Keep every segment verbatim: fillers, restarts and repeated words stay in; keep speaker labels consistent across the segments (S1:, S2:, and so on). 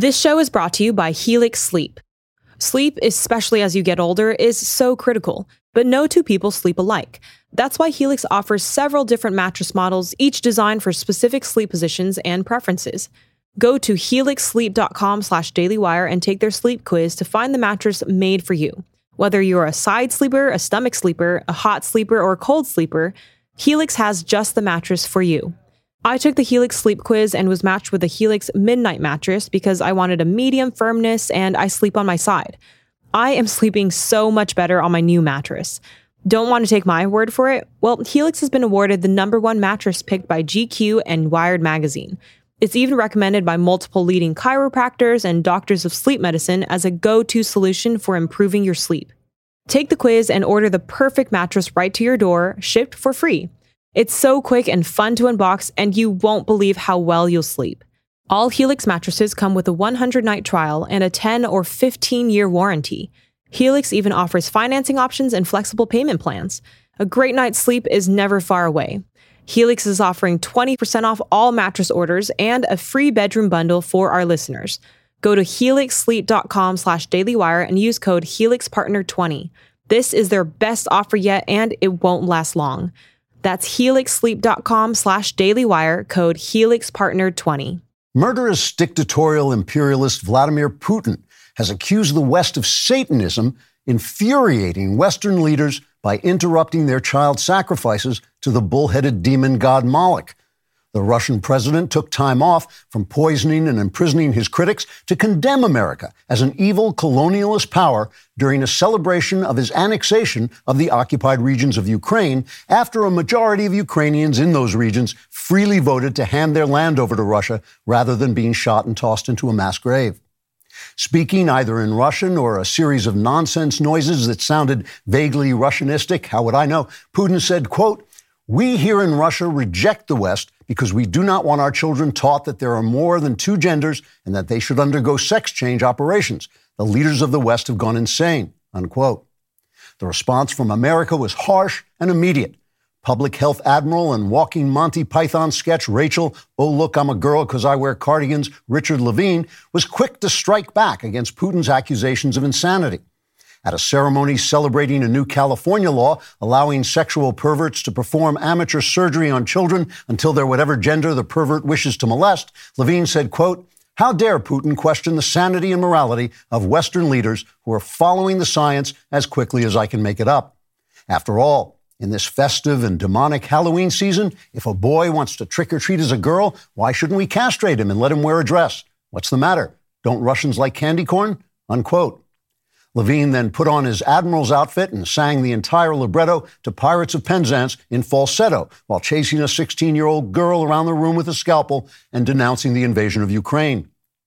S1: This show is brought to you by Helix Sleep. Sleep, especially as you get older, is so critical, but no two people sleep alike. That's why Helix offers several different mattress models, each designed for specific sleep positions and preferences. Go to helixsleep.com slash dailywire and take their sleep quiz to find the mattress made for you. Whether you're a side sleeper, a stomach sleeper, a hot sleeper, or a cold sleeper, Helix has just the mattress for you. I took the Helix sleep quiz and was matched with the Helix Midnight mattress because I wanted a medium firmness and I sleep on my side. I am sleeping so much better on my new mattress. Don't want to take my word for it? Well, Helix has been awarded the number one mattress picked by G Q and Wired magazine. It's even recommended by multiple leading chiropractors and doctors of sleep medicine as a go-to solution for improving your sleep. Take the quiz and order the perfect mattress right to your door, shipped for free. It's so quick and fun to unbox, and you won't believe how well you'll sleep. All Helix mattresses come with a one hundred night trial and a ten or fifteen year warranty. Helix even offers financing options and flexible payment plans. A great night's sleep is never far away. Helix is offering twenty percent off all mattress orders and a free bedroom bundle for our listeners. Go to helixsleep.com slash dailywire and use code helixpartner twenty. This is their best offer yet, and it won't last long. That's helixsleep.com slash dailywire, code helixpartner twenty.
S2: Murderous dictatorial imperialist Vladimir Putin has accused the West of Satanism, infuriating Western leaders by interrupting their child sacrifices to the bull-headed demon god Moloch. The Russian president took time off from poisoning and imprisoning his critics to condemn America as an evil colonialist power during a celebration of his annexation of the occupied regions of Ukraine after a majority of Ukrainians in those regions freely voted to hand their land over to Russia rather than being shot and tossed into a mass grave. Speaking either in Russian or a series of nonsense noises that sounded vaguely Russianistic, how would I know? Putin said, quote, "We here in Russia reject the West because we do not want our children taught that there are more than two genders and that they should undergo sex change operations. The leaders of the West have gone insane," unquote. The response from America was harsh and immediate. Public health admiral and walking Monty Python sketch Rachel, "Oh, look, I'm a girl because I wear cardigans," Richard Levine, was quick to strike back against Putin's accusations of insanity. At a ceremony celebrating a new California law allowing sexual perverts to perform amateur surgery on children until they're whatever gender the pervert wishes to molest, Levine said, quote, "How dare Putin question the sanity and morality of Western leaders who are following the science as quickly as I can make it up. After all, in this festive and demonic Halloween season, if a boy wants to trick or treat as a girl, why shouldn't we castrate him and let him wear a dress? What's the matter? Don't Russians like candy corn?" Unquote. Levine then put on his admiral's outfit and sang the entire libretto to Pirates of Penzance in falsetto while chasing a sixteen-year-old girl around the room with a scalpel and denouncing the invasion of Ukraine.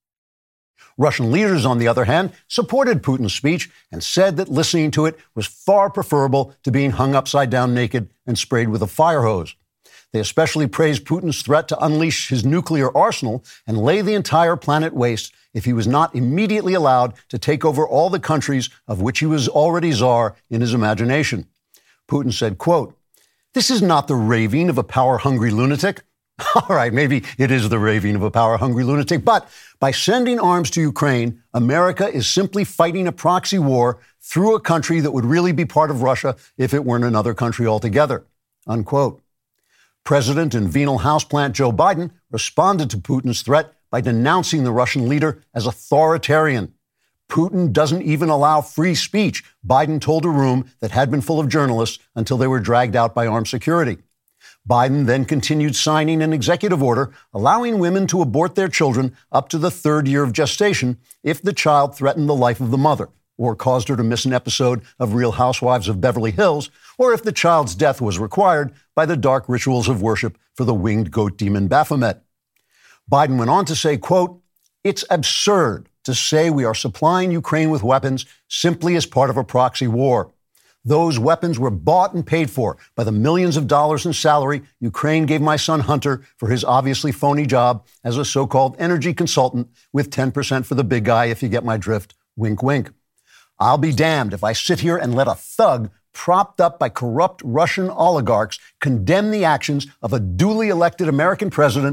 S2: Russian leaders, on the other hand, supported Putin's speech and said that listening to it was far preferable to being hung upside down naked and sprayed with a fire hose. They especially praised Putin's threat to unleash his nuclear arsenal and lay the entire planet waste if he was not immediately allowed to take over all the countries of which he was already czar in his imagination. Putin said, quote, "This is not the raving of a power-hungry lunatic." All right, maybe it is the raving of a power-hungry lunatic, but by sending arms to Ukraine, America is simply fighting a proxy war through a country that would really be part of Russia if it weren't another country altogether, unquote. President and venal houseplant Joe Biden responded to Putin's threat by denouncing the Russian leader as authoritarian. Putin doesn't even allow free speech, Biden told a room that had been full of journalists until they were dragged out by armed security. Biden then continued signing an executive order allowing women to abort their children up to the third year of gestation if the child threatened the life of the mother or caused her to miss an episode of Real Housewives of Beverly Hills, or if the child's death was required by the dark rituals of worship for the winged goat demon Baphomet. Biden went on to say, quote, "It's absurd to say we are supplying Ukraine with weapons simply as part of a proxy war. Those weapons were bought and paid for by the millions of dollars in salary Ukraine gave my son Hunter for his obviously phony job as a so-called energy consultant with ten percent for the big guy, if you get my drift. Wink, wink. I'll be damned if I sit here and let a thug propped up by corrupt Russian oligarchs condemn the actions of a duly elected American president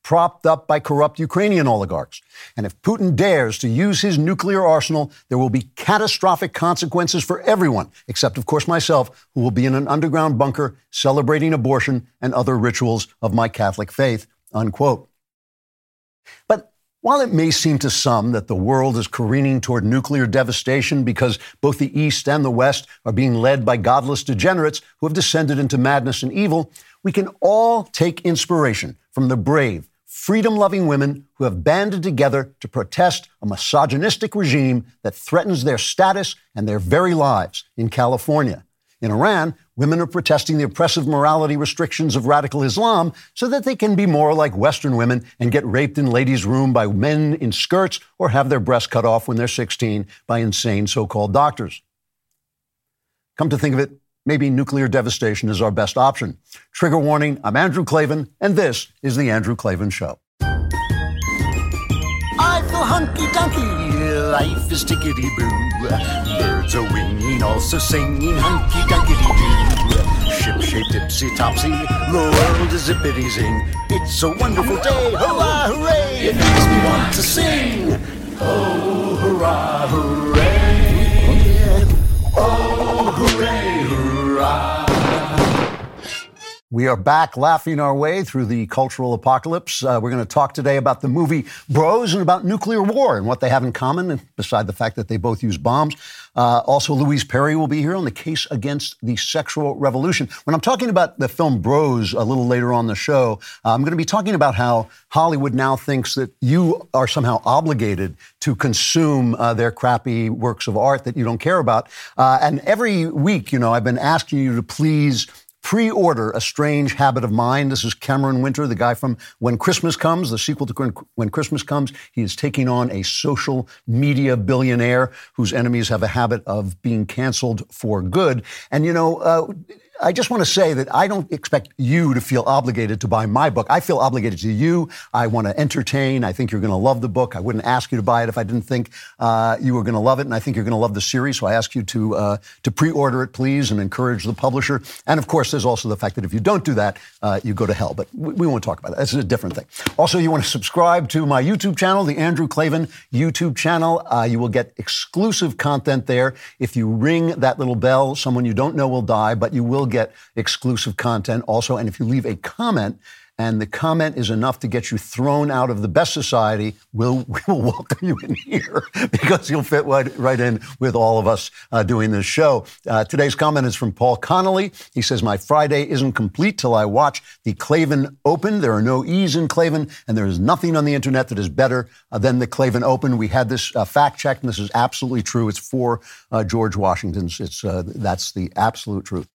S2: propped up by corrupt Ukrainian oligarchs. And if Putin dares to use his nuclear arsenal, there will be catastrophic consequences for everyone, except, of course, myself, who will be in an underground bunker celebrating abortion and other rituals of my Catholic faith, unquote. But while it may seem to some that the world is careening toward nuclear devastation because both the East and the West are being led by godless degenerates who have descended into madness and evil, we can all take inspiration from the brave, freedom-loving women who have banded together to protest a misogynistic regime that threatens their status and their very lives in California. In Iran, women are protesting the oppressive morality restrictions of radical Islam so that they can be more like Western women and get raped in ladies' room by men in skirts or have their breasts cut off when they're sixteen by insane so-called doctors. Come to think of it, maybe nuclear devastation is our best option. Trigger warning, I'm Andrew Klavan, and this is The Andrew Klavan Show.
S3: I feel hunky-dunky, life is tickety-boo. Birds are winging, also singing hunky-dunky-doo. Ship-shaped, tipsy-topsy, the world is zippity-zing. It's a wonderful day, hurrah, hooray! It makes me want to sing. Oh, hurrah, hooray! Oh, hooray, hurrah!
S2: We are back laughing our way through the cultural apocalypse. Uh, we're going to talk today about the movie Bros and about nuclear war and what they have in common, beside the fact that they both use bombs. Uh, also, Louise Perry will be here on the case against the sexual revolution. When I'm talking about the film Bros a little later on the show, uh, I'm going to be talking about how Hollywood now thinks that you are somehow obligated to consume uh, their crappy works of art that you don't care about. Uh, and every week, you know, I've been asking you to please pre-order A Strange Habit of Mine. This is Cameron Winter, the guy from When Christmas Comes, the sequel to When Christmas Comes. He is taking on a social media billionaire whose enemies have a habit of being canceled for good. And, you know, uh, I just want to say that I don't expect you to feel obligated to buy my book. I feel obligated to you. I want to entertain. I think you're going to love the book. I wouldn't ask you to buy it if I didn't think uh, you were going to love it, and I think you're going to love the series. So I ask you to uh, to pre-order it, please, and encourage the publisher. And, of course, there's also the fact that if you don't do that, uh, you go to hell. But we, we won't talk about that. That's a different thing. Also, you want to subscribe to my YouTube channel, the Andrew Klavan YouTube channel. Uh, you will get exclusive content there. If you ring that little bell, someone you don't know will die, but you will get exclusive content also. And if you leave a comment, and the comment is enough to get you thrown out of the best society, we'll, we'll welcome you in here because you'll fit right, right in with all of us uh, doing this show. Uh, today's comment is from Paul Connolly. He says, my Friday isn't complete till I watch the Klavan Open. There are no E's in Klavan, and there is nothing on the internet that is better uh, than the Klavan Open. We had this uh, fact-checked, and this is absolutely true. It's for uh, George Washington's. It's uh, that's the absolute truth.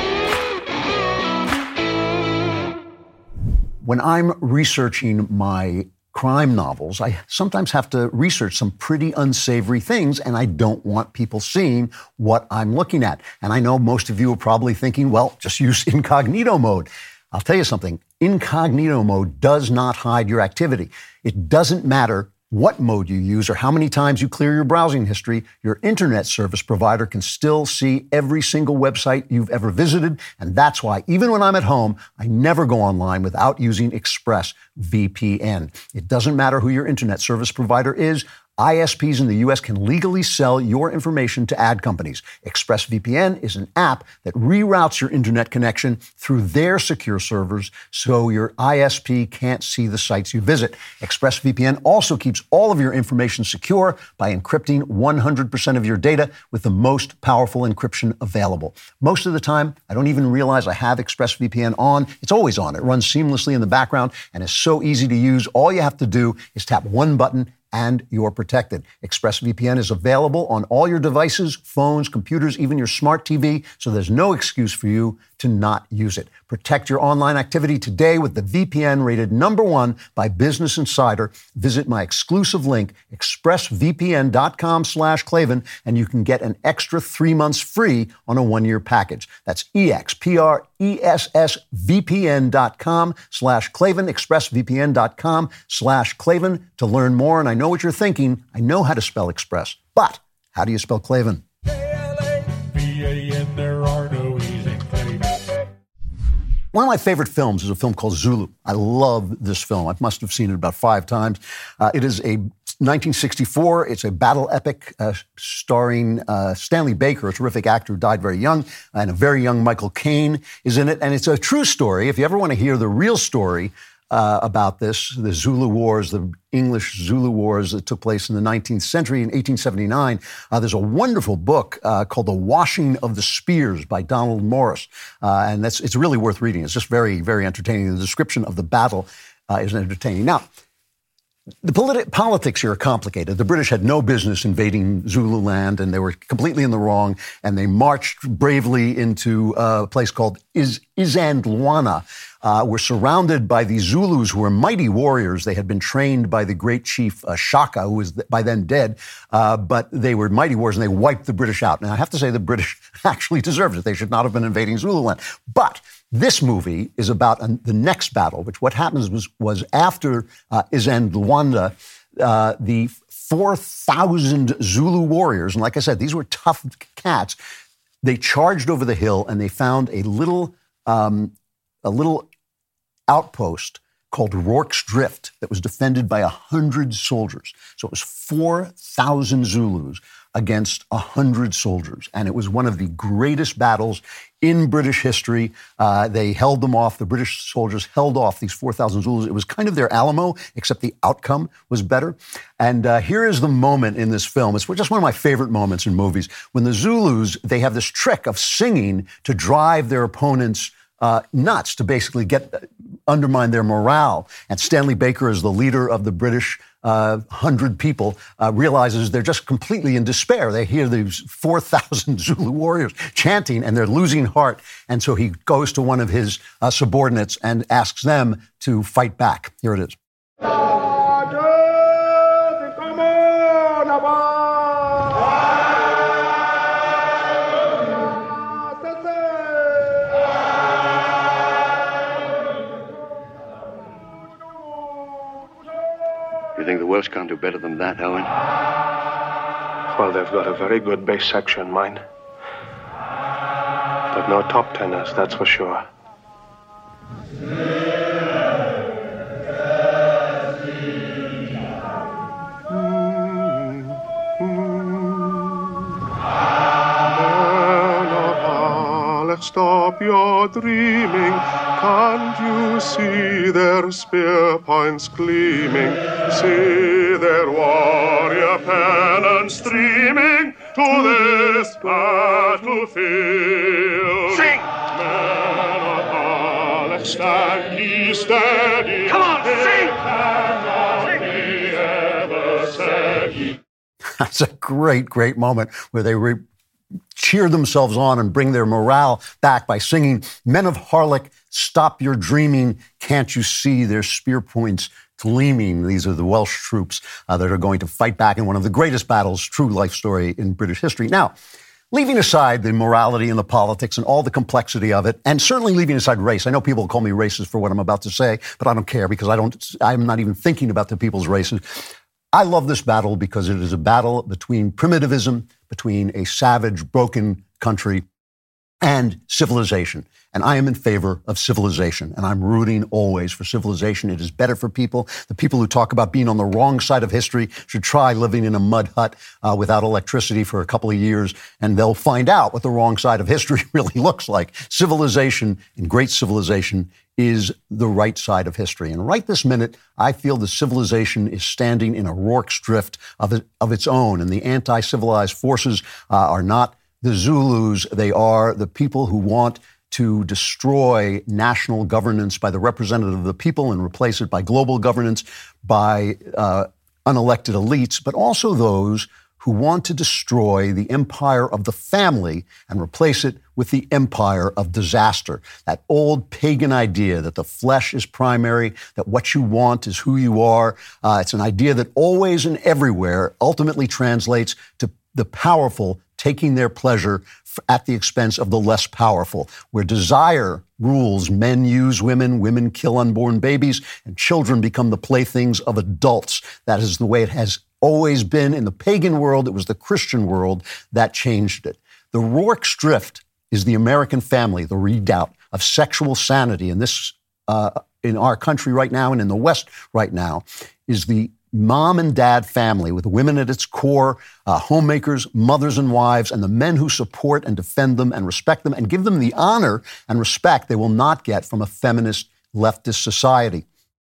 S2: When I'm researching my crime novels, I sometimes have to research some pretty unsavory things, and I don't want people seeing what I'm looking at. And I know most of you are probably thinking, well, just use incognito mode. I'll tell you something. Incognito mode does not hide your activity. It doesn't matter what mode you use or how many times you clear your browsing history, your internet service provider can still see every single website you've ever visited. And that's why, even when I'm at home, I never go online without using ExpressVPN. It doesn't matter who your internet service provider is. I S Ps in the U S can legally sell your information to ad companies. ExpressVPN is an app that reroutes your internet connection through their secure servers so your I S P can't see the sites you visit. ExpressVPN also keeps all of your information secure by encrypting one hundred percent of your data with the most powerful encryption available. Most of the time, I don't even realize I have ExpressVPN on. It's always on. It runs seamlessly in the background and is so easy to use. All you have to do is tap one button and you're protected. ExpressVPN is available on all your devices, phones, computers, even your smart T V, so there's no excuse for you to not use it. Protect your online activity today with the V P N rated number one by Business Insider. Visit my exclusive link, expressvpn.com slash Klavan, and you can get an extra three months free on a one-year package. That's E-X-P-R-E-S-S-V-P-N.com slash Klavan, expressvpn.com slash Klavan to learn more. And I know what you're thinking. I know how to spell Express, but how do you spell Klavan?
S4: K L A V A N, there are no E's in Klavan.
S2: One of my favorite films is a film called Zulu. I love this film. I must have seen it about five times. Uh, it is a nineteen sixty-four. It's a battle epic uh, starring uh, Stanley Baker, a terrific actor who died very young, and a very young Michael Caine is in it. And it's a true story. If you ever want to hear the real story uh, about this, the Zulu Wars, the English Zulu Wars that took place in the nineteenth century in eighteen seventy-nine, uh, there's a wonderful book uh, called The Washing of the Spears by Donald Morris. Uh, and that's it's really worth reading. It's just very, very entertaining. The description of the battle uh, is entertaining. Now, the politi- politics here are complicated. The British had no business invading Zululand, and they were completely in the wrong. And they marched bravely into a place called Is- Isandlwana. Uh, were surrounded by these Zulus who were mighty warriors. They had been trained by the great chief uh, Shaka, who was th- by then dead, uh, but they were mighty warriors, and they wiped the British out. And I have to say the British actually deserved it. They should not have been invading Zululand. But this movie is about uh, the next battle, which what happens was, was after uh, Isandlwana, uh, the four thousand Zulu warriors, and like I said, these were tough cats, they charged over the hill, and they found a little... Um, a little outpost called Rorke's Drift that was defended by one hundred soldiers. So it was four thousand Zulus against one hundred soldiers. And it was one of the greatest battles in British history. Uh, they held them off. The British soldiers held off these four thousand Zulus. It was kind of their Alamo, except the outcome was better. And uh, here is the moment in this film. It's just one of my favorite moments in movies. When the Zulus, they have this trick of singing to drive their opponents Uh, nuts, to basically get uh, undermine their morale. And Stanley Baker, as the leader of the British uh, hundred people, uh, realizes they're just completely in despair. They hear these four thousand Zulu warriors chanting, and they're losing heart. And so he goes to one of his uh, subordinates and asks them to fight back. Here it is.
S4: You think the Welsh can't do better than that, Owen?
S5: Well, they've got a very good bass section, mine. But no top tenors, that's for sure. Stop your dreaming. Can't you see their spear points gleaming? See their warrior pennons streaming to this battlefield.
S3: Sing!
S5: Men of Alex, stand ye steady.
S3: Come on, sing!
S5: Sing!
S2: That's a great, great moment where they re- cheer themselves on and bring their morale back by singing, "Men of Harlech, stop your dreaming. Can't you see their spear points gleaming?" These are the Welsh troops uh, that are going to fight back in one of the greatest battles, true life story in British history. Now, leaving aside the morality and the politics and all the complexity of it, and certainly leaving aside race. I know people call me racist for what I'm about to say, but I don't care because I don't, I'm not even thinking about the people's races. I love this battle because it is a battle between primitivism, between a savage, broken country, and civilization. And I am in favor of civilization, and I'm rooting always for civilization. It is better for people. The people who talk about being on the wrong side of history should try living in a mud hut uh, without electricity for a couple of years, and they'll find out what the wrong side of history really looks like. Civilization, and great civilization, is the right side of history. And right this minute, I feel the civilization is standing in a Rorke's Drift of, it, of its own, and the anti-civilized forces uh, are not the Zulus. They are the people who want to destroy national governance by the representative of the people and replace it by global governance, by uh, unelected elites, but also those who want to destroy the empire of the family and replace it with the empire of disaster. That old pagan idea that the flesh is primary, that what you want is who you are. Uh, it's an idea that always and everywhere ultimately translates to the powerful taking their pleasure at the expense of the less powerful. Where desire rules, men use women, women kill unborn babies, and children become the playthings of adults. That is the way it has always been in the pagan world. It was the Christian world that changed it. The Rorke's Drift is the American family, the redoubt of sexual sanity in this uh, in our country right now and in the West right now is the mom and dad family with women at its core, uh, homemakers, mothers and wives, and the men who support and defend them and respect them and give them the honor and respect they will not get from a feminist leftist society.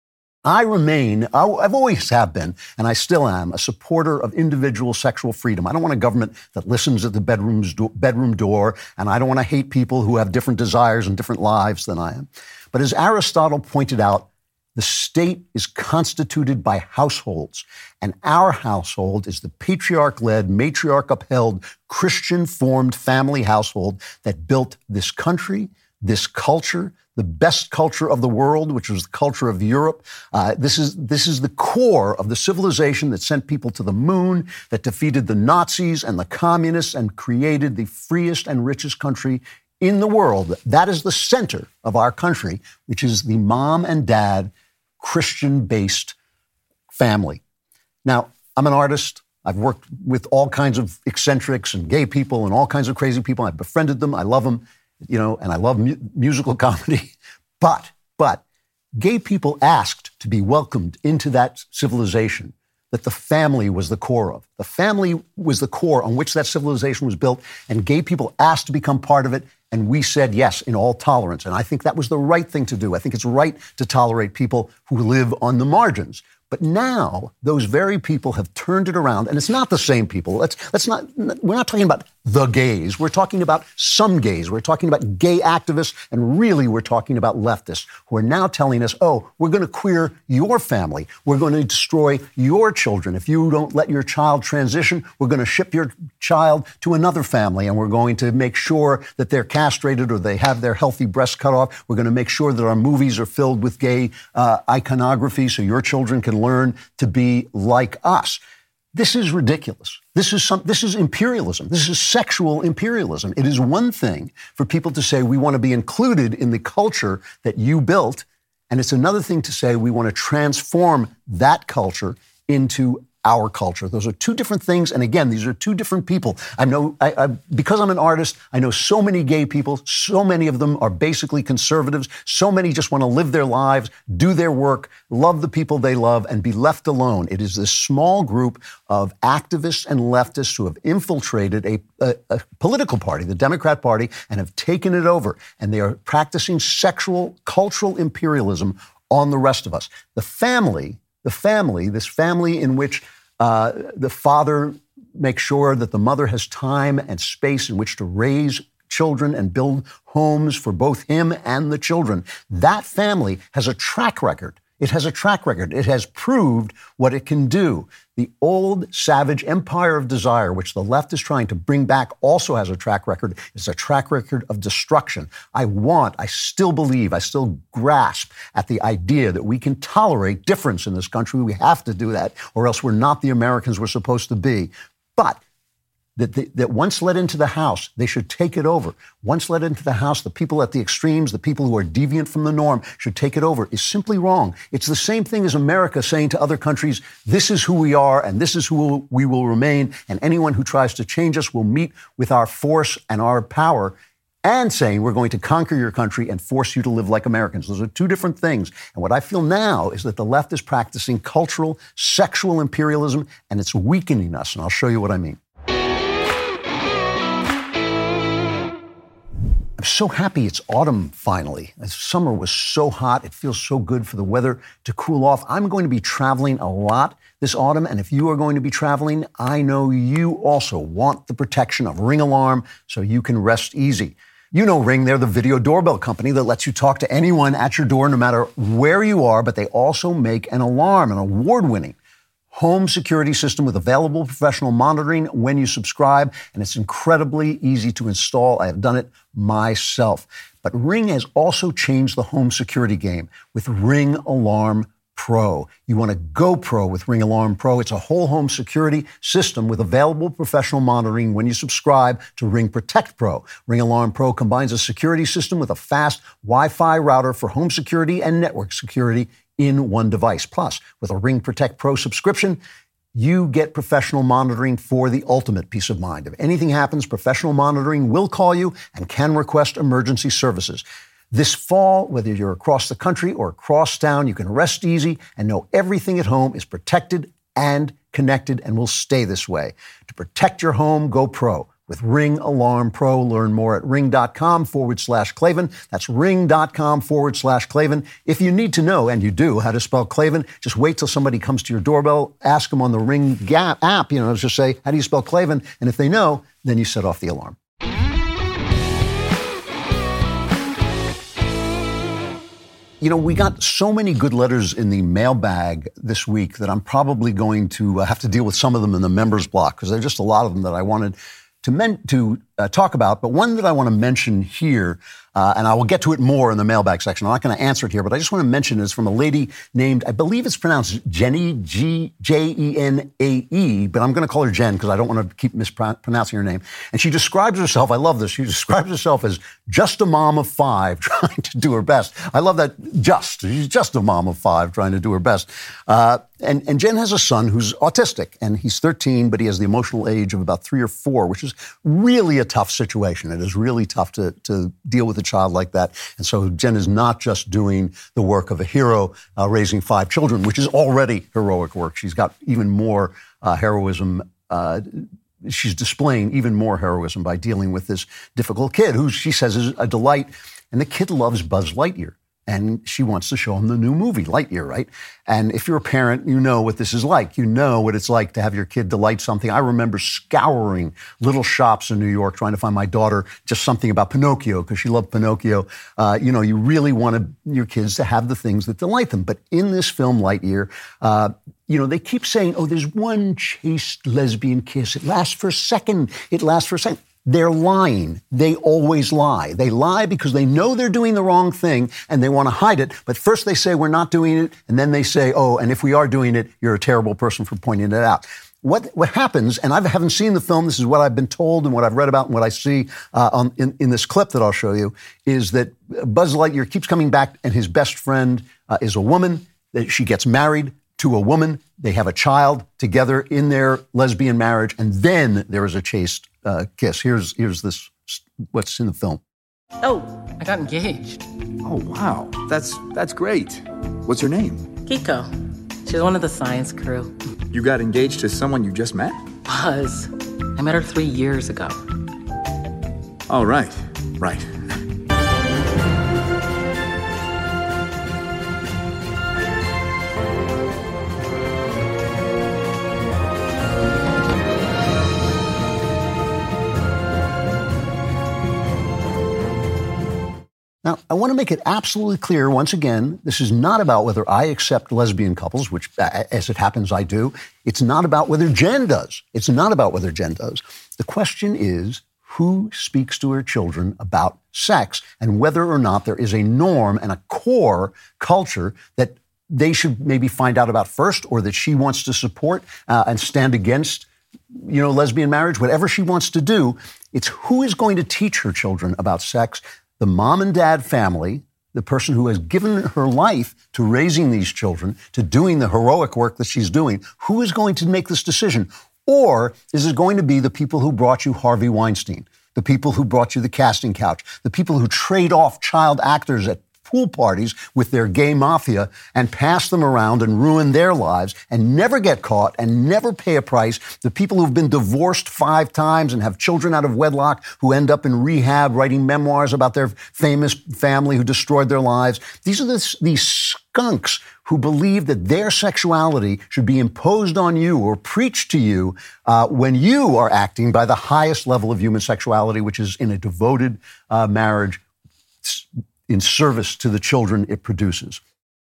S2: I remain, I've always have been, and I still am, a supporter of individual sexual freedom. I don't want a government that listens at the bedroom's do- bedroom door, and I don't want to hate people who have different desires and different lives than I am. But as Aristotle pointed out, the state is constituted by households, and our household is the patriarch-led, matriarch-upheld, Christian-formed family household that built this country, this culture, the best culture of the world, which was the culture of Europe. Uh, this is this is the core of the civilization that sent people to the moon, that defeated the Nazis and the communists and created the freest and richest country in the world. That is the center of our country, which is the mom and dad Christian-based family. Now, I'm an artist. I've worked with all kinds of eccentrics and gay people and all kinds of crazy people. I've befriended them. I love them. You know, and I love mu- musical comedy, but, but gay people asked to be welcomed into that civilization that the family was the core of. The family was the core on which that civilization was built, and gay people asked to become part of it, and we said yes in all tolerance. And I think that was the right thing to do. I think it's right to tolerate people who live on the margins. But now those very people have turned it around, and it's not the same people. Let's let's not. We're not talking about the gays. We're talking about some gays. We're talking about gay activists, and really we're talking about leftists who are now telling us, "Oh, we're going to queer your family. We're going to destroy your children. If you don't let your child transition, we're going to ship your child to another family, and we're going to make sure that they're castrated or they have their healthy breasts cut off. We're going to make sure that our movies are filled with gay uh, iconography, so your children can learn to be like us." This is ridiculous. This is some, this is imperialism. This is sexual imperialism. It is one thing for people to say we want to be included in the culture that you built, and it's another thing to say we want to transform that culture into our culture. Those are two different things. And again, these are two different people. I know, I, I, because I'm an artist, I know so many gay people. So many of them are basically conservatives. So many just want to live their lives, do their work, love the people they love, and be left alone. It is this small group of activists and leftists who have infiltrated a, a, a political party, the Democrat Party, and have taken it over. And they are practicing sexual, cultural imperialism on the rest of us. The family, the family, this family in which Uh, the father makes sure that the mother has time and space in which to raise children and build homes for both him and the children. That family has a track record. It has a track record. It has proved what it can do. The old savage empire of desire, which the left is trying to bring back, also has a track record. It's a track record of destruction. I want, I still believe, I still grasp at the idea that we can tolerate difference in this country. We have to do that, or else we're not the Americans we're supposed to be. But That, they, that once let into the house, they should take it over. Once let into the house, the people at the extremes, the people who are deviant from the norm, should take it over, is simply wrong. It's the same thing as America saying to other countries, this is who we are and this is who we will remain, and anyone who tries to change us will meet with our force and our power, and saying we're going to conquer your country and force you to live like Americans. Those are two different things. And what I feel now is that the left is practicing cultural, sexual imperialism, and it's weakening us, and I'll show you what I mean. I'm so happy it's autumn finally. Summer was so hot. It feels so good for the weather to cool off. I'm going to be traveling a lot this autumn, and if you are going to be traveling, I know you also want the protection of Ring Alarm so you can rest easy. You know Ring, they're the video doorbell company that lets you talk to anyone at your door no matter where you are, but they also make an alarm, an award-winning home security system with available professional monitoring when you subscribe, and it's incredibly easy to install. I have done it myself. But Ring has also changed the home security game with Ring Alarm Pro. You want to go pro with Ring Alarm Pro. It's a whole home security system with available professional monitoring when you subscribe to Ring Protect Pro. Ring Alarm Pro combines a security system with a fast Wi-Fi router for home security and network security in one device. Plus, with a Ring Protect Pro subscription, you get professional monitoring for the ultimate peace of mind. If anything happens, professional monitoring will call you and can request emergency services. This fall, whether you're across the country or across town, you can rest easy and know everything at home is protected and connected and will stay this way. To protect your home, go pro with Ring Alarm Pro. Learn more at ring.com forward slash Klavan. That's ring.com forward slash Klavan. If you need to know, and you do, how to spell Klavan, just wait till somebody comes to your doorbell, ask them on the Ring app, you know, just say, how do you spell Klavan? And if they know, then you set off the alarm. You know, we got so many good letters in the mailbag this week that I'm probably going to have to deal with some of them in the members block, because there are just a lot of them that I wanted to men- to uh, talk about. But one that I want to mention here, uh, and I will get to it more in the mailbag section. I'm not going to answer it here, but I just want to mention it. It's from a lady named, I believe it's pronounced Jenny, G J E N A E, but I'm going to call her Jen because I don't want to keep mispronouncing her name. And she describes herself, I love this, she describes herself as just a mom of five trying to do her best. I love that, just. She's just a mom of five trying to do her best. Uh, and, and Jen has a son who's autistic, and he's thirteen, but he has the emotional age of about three or four, which is really a tough situation. It is really tough to, to deal with a child like that. And so Jen is not just doing the work of a hero uh, raising five children, which is already heroic work. She's got even more uh, heroism. Uh, she's displaying even more heroism by dealing with this difficult kid who she says is a delight. And the kid loves Buzz Lightyear. And she wants to show him the new movie, Lightyear, right? And if you're a parent, you know what this is like. You know what it's like to have your kid delight something. I remember scouring little shops in New York trying to find my daughter just something about Pinocchio because she loved Pinocchio. Uh, you know, you really wanted your kids to have the things that delight them. But in this film, Lightyear, uh, you know, they keep saying, oh, there's one chaste lesbian kiss. It lasts for a second. It lasts for a second. They're lying. They always lie. They lie because they know they're doing the wrong thing and they want to hide it. But first they say we're not doing it, and then they say, oh, and if we are doing it, you're a terrible person for pointing it out. What what happens, and I haven't seen the film, this is what I've been told and what I've read about and what I see uh, on, in, in this clip that I'll show you, is that Buzz Lightyear keeps coming back and his best friend uh, is a woman. That she gets married to a woman. They have a child together in their lesbian marriage, and then there is a chaste uh, kiss. Here's here's this what's in the film.
S6: Oh, I got engaged.
S7: Oh, wow. That's that's great. What's her name?
S6: Kiko. She's one of the science crew.
S7: You got engaged to someone you just met?
S6: Buzz. I met her three years ago.
S7: Oh, right. Right.
S2: Now, I want to make it absolutely clear, once again, this is not about whether I accept lesbian couples, which, as it happens, I do. It's not about whether Jen does. It's not about whether Jen does. The question is, who speaks to her children about sex and whether or not there is a norm and a core culture that they should maybe find out about first, or that she wants to support uh, and stand against, you know, lesbian marriage, whatever she wants to do. It's who is going to teach her children about sex. The mom and dad family, the person who has given her life to raising these children, to doing the heroic work that she's doing, who is going to make this decision? Or is it going to be the people who brought you Harvey Weinstein, the people who brought you the casting couch, the people who trade off child actors at pool parties with their gay mafia and pass them around and ruin their lives and never get caught and never pay a price, the people who've been divorced five times and have children out of wedlock who end up in rehab writing memoirs about their famous family who destroyed their lives. These are the, these skunks who believe that their sexuality should be imposed on you or preached to you uh, when you are acting by the highest level of human sexuality, which is in a devoted uh, marriage in service to the children it produces.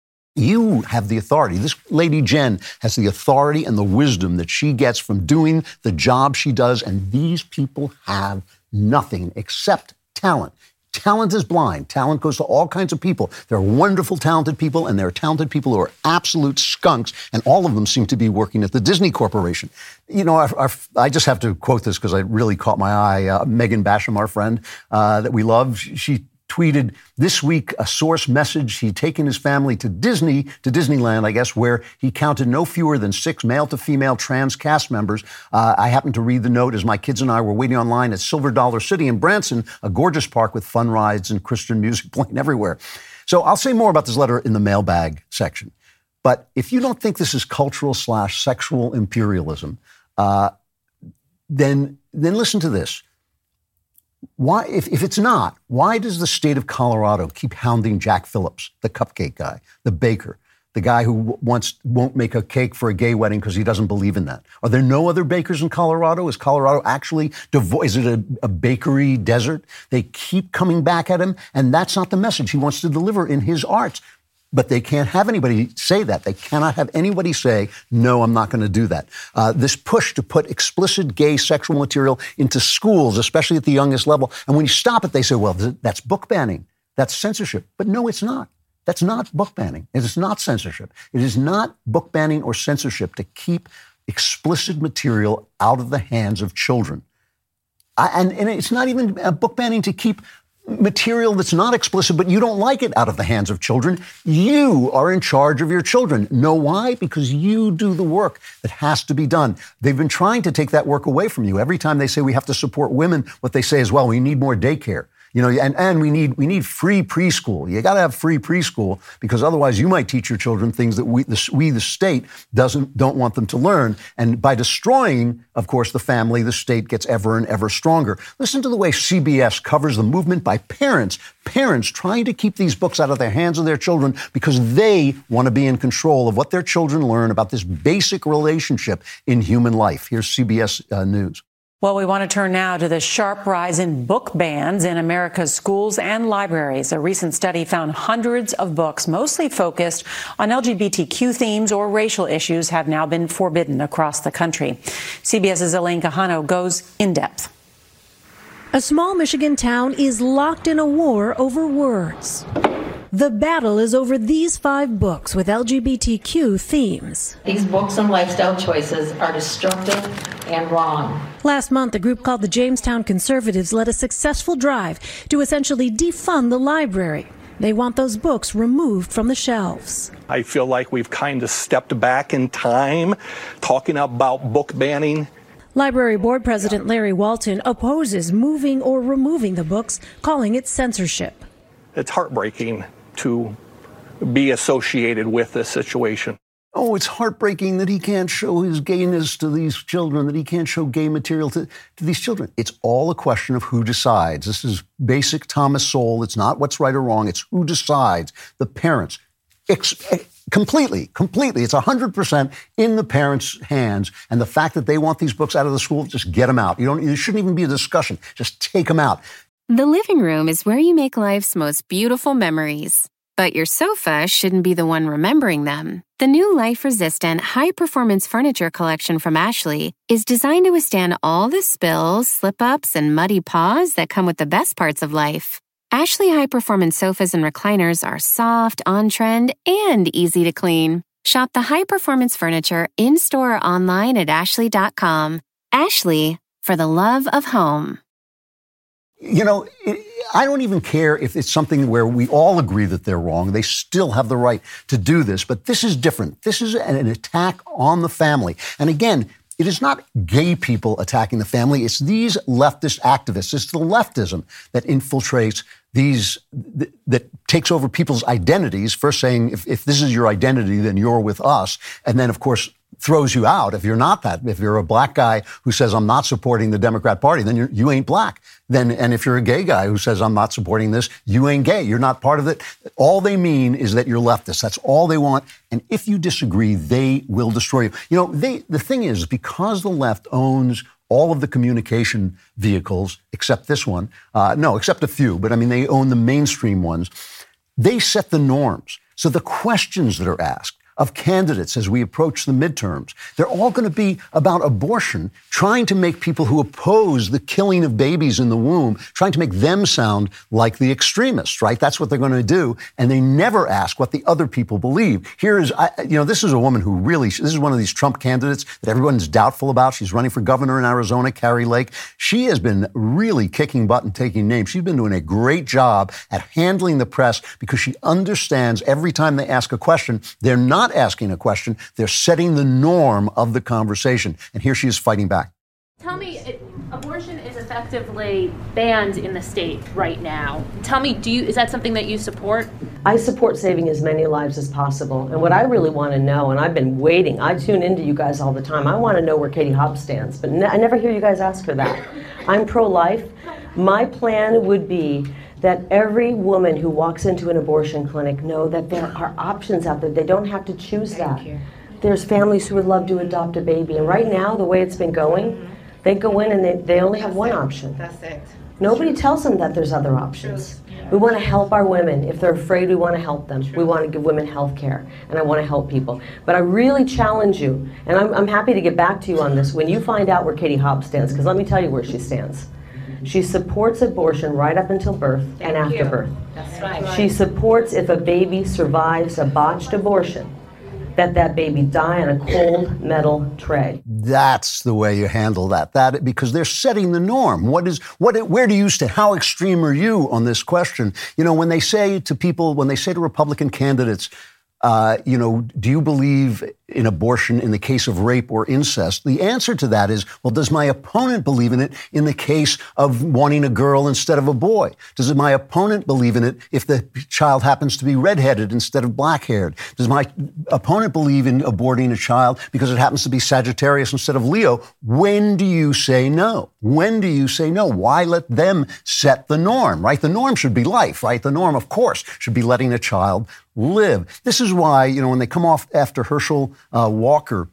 S2: You have the authority. This lady Jen has the authority and the wisdom that she gets from doing the job she does, and these people have nothing except talent. Talent is blind. Talent goes to all kinds of people. There are wonderful, talented people, and there are talented people who are absolute skunks, and all of them seem to be working at the Disney Corporation. You know, our, our, I just have to quote this because it really caught my eye. Uh, Megan Basham, our friend uh, that we love, she tweeted this week a source message. He'd taken his family to Disney, to Disneyland, I guess, where he counted no fewer than six male to female trans cast members. Uh, I happened to read the note as my kids and I were waiting online at Silver Dollar City in Branson, a gorgeous park with fun rides and Christian music playing everywhere. So I'll say more about this letter in the mailbag section. But if you don't think this is cultural slash sexual imperialism, uh, then then listen to this. Why, if, if it's not, why does the state of Colorado keep hounding Jack Phillips, the cupcake guy, the baker, the guy who wants won't make a cake for a gay wedding because he doesn't believe in that? Are there no other bakers in Colorado? Is Colorado actually devo- is it a, a bakery desert? They keep coming back at him, and that's not the message he wants to deliver in his arts. But they can't have anybody say that. They cannot have anybody say, no, I'm not going to do that. Uh, this push to put explicit gay sexual material into schools, especially at the youngest level. And when you stop it, they say, well, th- that's book banning. That's censorship. But no, it's not. That's not book banning. It is not censorship. It is not book banning or censorship to keep explicit material out of the hands of children. I, and, and it's not even uh, book banning to keep material that's not explicit, but you don't like it out of the hands of children. You are in charge of your children. Know why? Because you do the work that has to be done. They've been trying to take that work away from you. Every time they say we have to support women, what they say is, well, we need more daycare. You know, and, and we need we need free preschool. You got to have free preschool because otherwise you might teach your children things that we, the, we, the state, doesn't don't want them to learn. And by destroying, of course, the family, the state gets ever and ever stronger. Listen to the way C B S covers the movement by parents, parents trying to keep these books out of the hands of their children because they want to be in control of what their children learn about this basic relationship in human life. Here's C B S uh, News.
S8: Well, we want to turn now to the sharp rise in book bans in America's schools and libraries. A recent study found hundreds of books, mostly focused on L G B T Q themes or racial issues, have now been forbidden across the country. CBS's Elaine Quijano goes in depth.
S9: A small Michigan town is locked in a war over words. The battle is over these five books with L G B T Q themes.
S10: These books and lifestyle choices are destructive and wrong.
S9: Last month, a group called the Jamestown Conservatives led a successful drive to essentially defund the library. They want those books removed from the shelves.
S11: I feel like we've kind of stepped back in time talking about book banning.
S9: Library Board President Larry Walton opposes moving or removing the books, calling it censorship.
S11: It's heartbreaking to be associated with this situation.
S2: Oh, it's heartbreaking that he can't show his gayness to these children, that he can't show gay material to, to these children. It's all a question of who decides. This is basic Thomas Sowell. It's not what's right or wrong. It's who decides. The parents. Ex- completely, completely. It's one hundred percent in the parents' hands. And the fact that they want these books out of the school, just get them out. You don't. There shouldn't even be a discussion. Just take them out.
S12: The living room is where you make life's most beautiful memories. But your sofa shouldn't be the one remembering them. The new life-resistant, high-performance furniture collection from Ashley is designed to withstand all the spills, slip-ups, and muddy paws that come with the best parts of life. Ashley high-performance sofas and recliners are soft, on-trend, and easy to clean. Shop the high-performance furniture in-store or online at ashley dot com. Ashley, for the love of home.
S2: You know, it, I don't even care if it's something where we all agree that they're wrong. They still have the right to do this. But this is different. This is an attack on the family. And again, it is not gay people attacking the family. It's these leftist activists. It's the leftism that infiltrates these, th- that takes over people's identities, first saying, if, if this is your identity, then you're with us. And then, of course, throws you out if you're not that. If you're a black guy who says, I'm not supporting the Democrat Party, then you're, you ain't black. Then, and if you're a gay guy who says, I'm not supporting this, you ain't gay. You're not part of it. All they mean is that you're leftist. That's all they want. And if you disagree, they will destroy you. You know, they, the thing is, because the left owns all of the communication vehicles, except this one, uh, no, except a few, but I mean, they own the mainstream ones, they set the norms. So the questions that are asked of candidates as we approach the midterms. They're all going to be about abortion, trying to make people who oppose the killing of babies in the womb, trying to make them sound like the extremists, right? That's what they're going to do. And they never ask what the other people believe. Here is, you know, this is a woman who really, this is one of these Trump candidates that everyone's doubtful about. She's running for governor in Arizona, Carrie Lake. She has been really kicking butt and taking names. She's been doing a great job at handling the press because she understands every time they ask a question, they're not asking a question, they're setting the norm of the conversation. And here she is fighting back.
S13: Tell me, it, abortion is effectively banned in the state right now. Tell me, do you is that something that you support?
S14: I support saving as many lives as possible. And what I really want to know, and I've been waiting, I tune into you guys all the time, I want to know where Katie Hobbs stands, but ne- I never hear you guys ask her that. I'm pro-life. My plan would be that every woman who walks into an abortion clinic know that there are options out there. They don't have to choose that. There's families who would love to adopt a baby. And right now, the way it's been going, mm-hmm. they go in and they, they only have That's one
S15: it.
S14: option.
S15: That's it.
S14: Nobody tells them that there's other options. Yeah. We want to help our women. If they're afraid, we want to help them. True. We want to give women health care, and I want to help people. But I really challenge you, and I'm, I'm happy to get back to you on this, when you find out where Katie Hobbs stands, because let me tell you where she stands. She supports abortion right up until birth
S15: Thank
S14: and after
S15: you.
S14: birth.
S15: That's right.
S14: She supports if a baby survives a botched abortion, that that baby die on a cold metal tray.
S2: That's the way you handle that. That because they're setting the norm. What is what? Where do you stand? How extreme are you on this question? You know, when they say to people, when they say to Republican candidates, uh, you know, do you believe in abortion in the case of rape or incest? The answer to that is, well, does my opponent believe in it in the case of wanting a girl instead of a boy? Does my opponent believe in it if the child happens to be redheaded instead of black-haired? Does my opponent believe in aborting a child because it happens to be Sagittarius instead of Leo? When do you say no? When do you say no? Why let them set the norm, right? The norm should be life, right? The norm, of course, should be letting a child live. This is why, you know, when they come off after Herschel uh, Walker,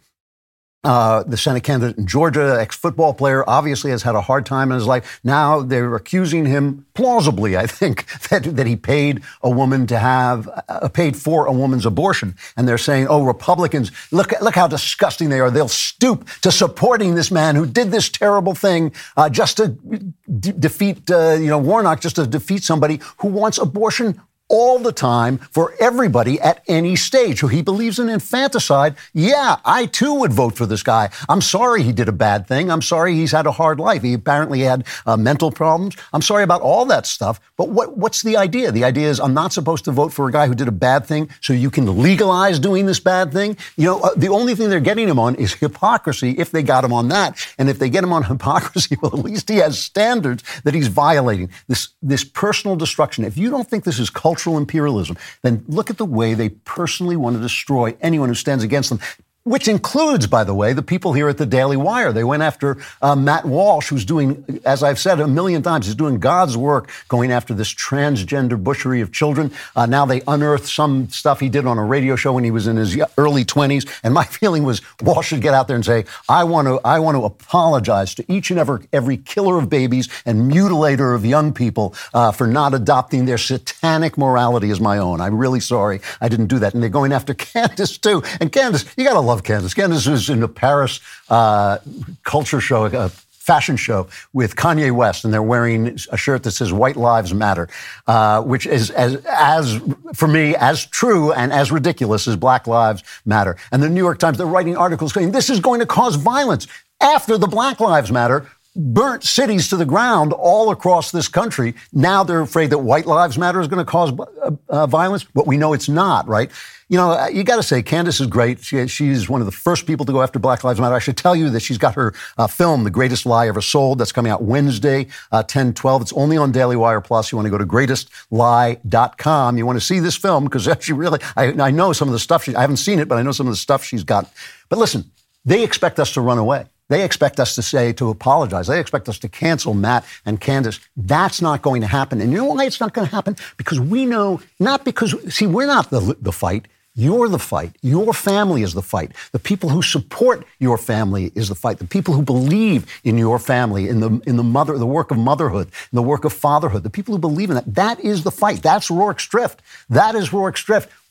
S2: uh, the Senate candidate in Georgia, ex-football player, obviously has had a hard time in his life. Now they're accusing him, plausibly, I think, that, that he paid a woman to have, uh, paid for a woman's abortion. And they're saying, oh, Republicans, look, look how disgusting they are. They'll stoop to supporting this man who did this terrible thing uh, just to d- defeat, uh, you know, Warnock, just to defeat somebody who wants abortion all the time for everybody at any stage. Who he believes in infanticide. Yeah, I too would vote for this guy. I'm sorry he did a bad thing. I'm sorry he's had a hard life. He apparently had uh, mental problems. I'm sorry about all that stuff. But what, what's the idea? The idea is I'm not supposed to vote for a guy who did a bad thing so you can legalize doing this bad thing. You know, uh, the only thing they're getting him on is hypocrisy, if they got him on that. And if they get him on hypocrisy, well, at least he has standards that he's violating. This, this personal destruction. If you don't think this is cultural imperialism, then look at the way they personally want to destroy anyone who stands against them, which includes, by the way, the people here at the Daily Wire. They went after uh, Matt Walsh, who's doing, as I've said a million times, he's doing God's work going after this transgender butchery of children. Uh, now they unearthed some stuff he did on a radio show when he was in his early twenties. And my feeling was Walsh should get out there and say, I want to I want to apologize to each and every, every killer of babies and mutilator of young people uh, for not adopting their satanic morality as my own. I'm really sorry I didn't do that. And they're going after Candace, too. And Candace, you got to love Candace. Candace was in a Paris uh, culture show, a fashion show with Kanye West, and they're wearing a shirt that says "White Lives Matter," uh, which is as, as for me as true and as ridiculous as Black Lives Matter. And the New York Times, they're writing articles saying this is going to cause violence after the Black Lives Matter burnt cities to the ground all across this country. Now they're afraid that White Lives Matter is going to cause uh, uh, violence, but we know it's not, right? You know, you got to say, Candace is great. She, she's one of the first people to go after Black Lives Matter. I should tell you that she's got her uh, film, The Greatest Lie Ever Sold. That's coming out Wednesday, uh, ten twelve. It's only on Daily Wire Plus. You want to go to greatest lie dot com. You want to see this film because she really, I, I know some of the stuff, she, I haven't seen it, but I know some of the stuff she's got. But listen, they expect us to run away. They expect us to say, to apologize. They expect us to cancel Matt and Candace. That's not going to happen. And you know why it's not going to happen? Because we know, not because, see, we're not the, the fight. You're the fight. Your family is the fight. The people who support your family is the fight. The people who believe in your family, in the in the mother, the work of motherhood, in the work of fatherhood, the people who believe in that, that is the fight. That's Rorke's Drift. That is Rorke's Drift.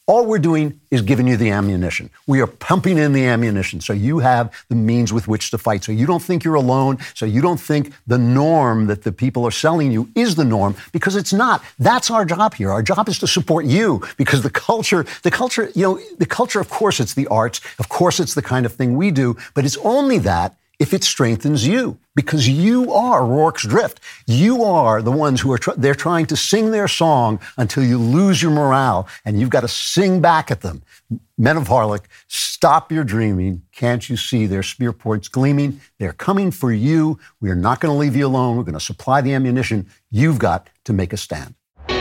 S2: All we're doing is giving you the ammunition. We are pumping in the ammunition so you have the means with which to fight. So you don't think you're alone. So you don't think the norm that the people are selling you is the norm, because it's not. That's our job here. Our job is to support you, because the culture, the culture, you know, the culture, of course, it's the arts. Of course, it's the kind of thing we do, but it's only that if it strengthens you, because you are Rorke's Drift. You are the ones who are, tr- they're trying to sing their song until you lose your morale, and you've got to sing back at them. Men of Harlech, stop your dreaming. Can't you see their spear points gleaming? They're coming for you. We are not going to leave you alone. We're going to supply the ammunition. You've got to make a stand.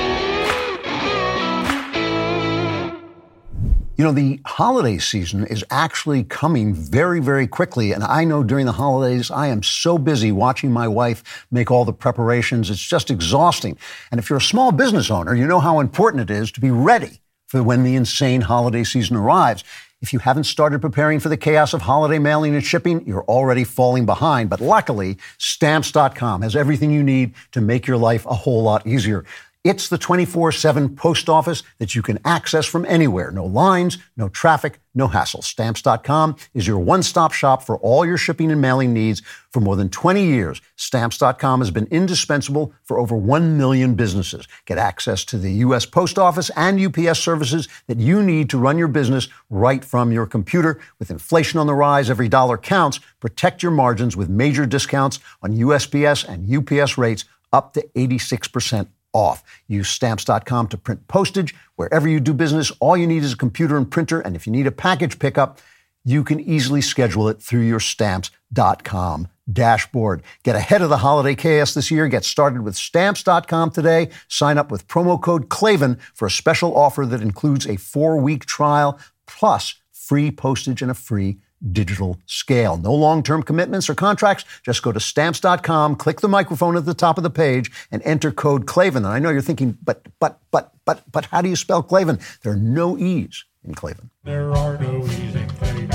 S2: You know, the holiday season is actually coming very, very quickly. And I know during the holidays, I am so busy watching my wife make all the preparations. It's just exhausting. And if you're a small business owner, you know how important it is to be ready for when the insane holiday season arrives. If you haven't started preparing for the chaos of holiday mailing and shipping, you're already falling behind. But luckily, Stamps dot com has everything you need to make your life a whole lot easier. It's the twenty-four seven post office that you can access from anywhere. No lines, no traffic, no hassle. Stamps dot com is your one-stop shop for all your shipping and mailing needs. For more than twenty years, Stamps dot com has been indispensable for over one million businesses. Get access to the U S Post Office and U P S services that you need to run your business right from your computer. With inflation on the rise, every dollar counts. Protect your margins with major discounts on U S P S and U P S rates up to eighty-six percent off. Use Stamps dot com to print postage. Wherever you do business, all you need is a computer and printer. And if you need a package pickup, you can easily schedule it through your Stamps dot com dashboard. Get ahead of the holiday chaos this year. Get started with Stamps dot com today. Sign up with promo code Klavan for a special offer that includes a four-week trial plus free postage and a free digital scale. No long-term commitments or contracts. Just go to Stamps dot com, click the microphone at the top of the page, and enter code Klavan. And I know you're thinking, but, but, but, but, but how do you spell Klavan? There are no E's in Klavan.
S15: There are no E's in Klavan.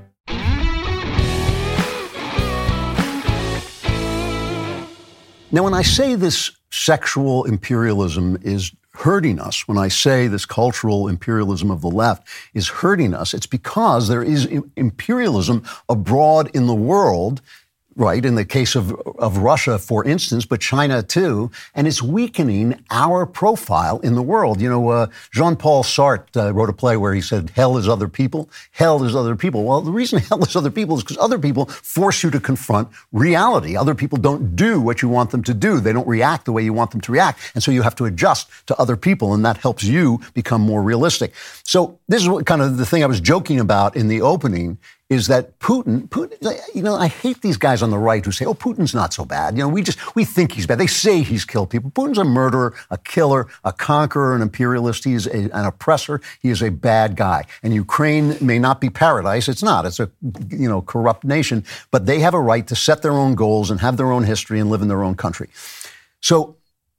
S2: Now, when I say this sexual imperialism is hurting us, when I say this cultural imperialism of the left is hurting us, it's because there is imperialism abroad in the world, right, in the case of, of Russia, for instance, but China too, and it's weakening our profile in the world. You know, uh, Jean-Paul Sartre uh, wrote a play where he said, hell is other people, hell is other people. Well, the reason hell is other people is because other people force you to confront reality. Other people don't do what you want them to do. They don't react the way you want them to react, and so you have to adjust to other people, and that helps you become more realistic. So this is what kind of the thing I was joking about in the opening, is that Putin, Putin, you know, I hate these guys on the right who say, oh, Putin's not so bad. You know, we just, we think he's bad. They say he's killed people. Putin's a murderer, a killer, a conqueror, an imperialist. He's a, an oppressor. He is a bad guy. And Ukraine may not be paradise. It's not. It's a, you know, corrupt nation. But they have a right to set their own goals and have their own history and live in their own country. So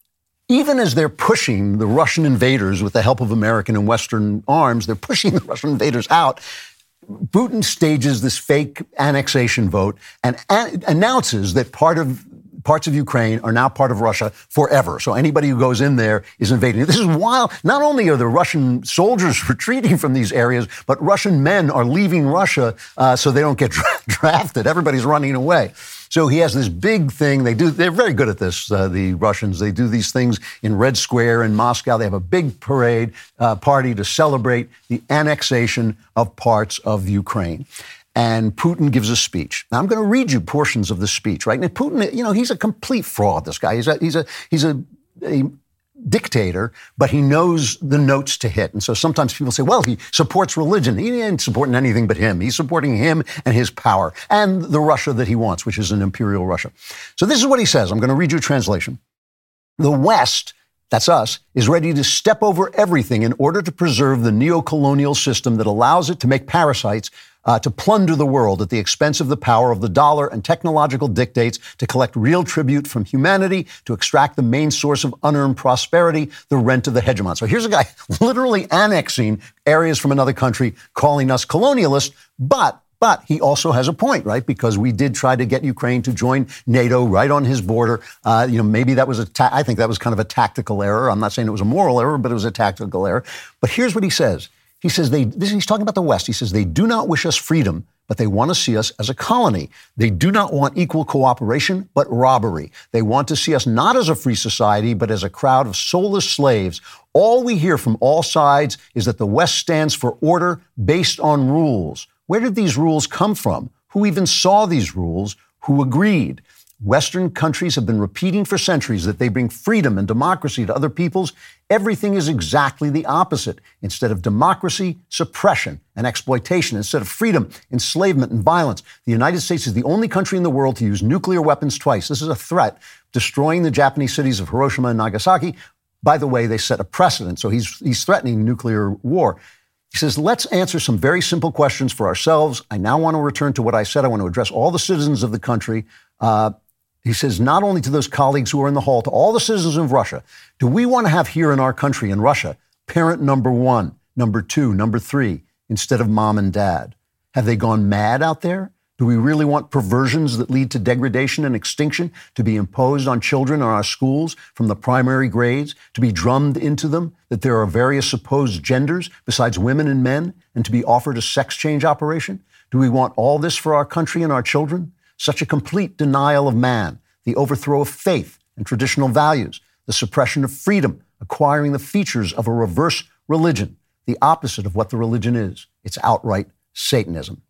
S2: even as they're pushing the Russian invaders with the help of American and Western arms, they're pushing the Russian invaders out. Putin stages this fake annexation vote and an- announces that part of parts of Ukraine are now part of Russia forever. So anybody who goes in there is invading. This is wild. Not only are the Russian soldiers retreating from these areas, but Russian men are leaving Russia uh, so they don't get dra- drafted. Everybody's running away. So he has this big thing. They do. They're very good at this, uh, the Russians. They do these things in Red Square in Moscow. They have a big parade uh, party to celebrate the annexation of parts of Ukraine. And Putin gives a speech. Now, I'm going to read you portions of the speech, right? And Putin, you know, he's a complete fraud, this guy. He's a, he's a, he's a, a dictator, but he knows the notes to hit. And so sometimes people say, well, he supports religion. He ain't supporting anything but him. He's supporting him and his power and the Russia that he wants, which is an imperial Russia. So this is what he says. I'm going to read you a translation. The West, that's us, is ready to step over everything in order to preserve the neo-colonial system that allows it to make parasites Uh, to plunder the world at the expense of the power of the dollar and technological dictates, to collect real tribute from humanity, to extract the main source of unearned prosperity, the rent of the hegemon. So here's a guy literally annexing areas from another country, calling us colonialists, but But he also has a point, right? Because we did try to get Ukraine to join NATO right on his border. Uh, you know, maybe that was a, ta- I think that was kind of a tactical error. I'm not saying it was a moral error, but it was a tactical error. But here's what he says. He says they, this, he's talking about the West. He says they do not wish us freedom, but they want to see us as a colony. They do not want equal cooperation, but robbery. They want to see us not as a free society, but as a crowd of soulless slaves. All we hear from all sides is that the West stands for order based on rules. Where did these rules come from? Who even saw these rules? Who agreed? Western countries have been repeating for centuries that they bring freedom and democracy to other peoples. Everything is exactly the opposite. Instead of democracy, suppression and exploitation. Instead of freedom, enslavement and violence. The United States is the only country in the world to use nuclear weapons twice. This is a threat, destroying the Japanese cities of Hiroshima and Nagasaki. By the way, they set a precedent, so he's, he's threatening nuclear war. He says, let's answer some very simple questions for ourselves. I now want to return to what I said. I want to address all the citizens of the country. Uh, He says, not only to those colleagues who are in the hall, to all the citizens of Russia, do we want to have here in our country, in Russia, parent number one, number two, number three, instead of mom and dad? Have they gone mad out there? Do we really want perversions that lead to degradation and extinction to be imposed on children in our schools from the primary grades, to be drummed into them that there are various supposed genders besides women and men, and to be offered a sex change operation? Do we want all this for our country and our children? Such a complete denial of man, the overthrow of faith and traditional values, the suppression of freedom, acquiring the features of a reverse religion, the opposite of what the religion is. It's outright Satanism.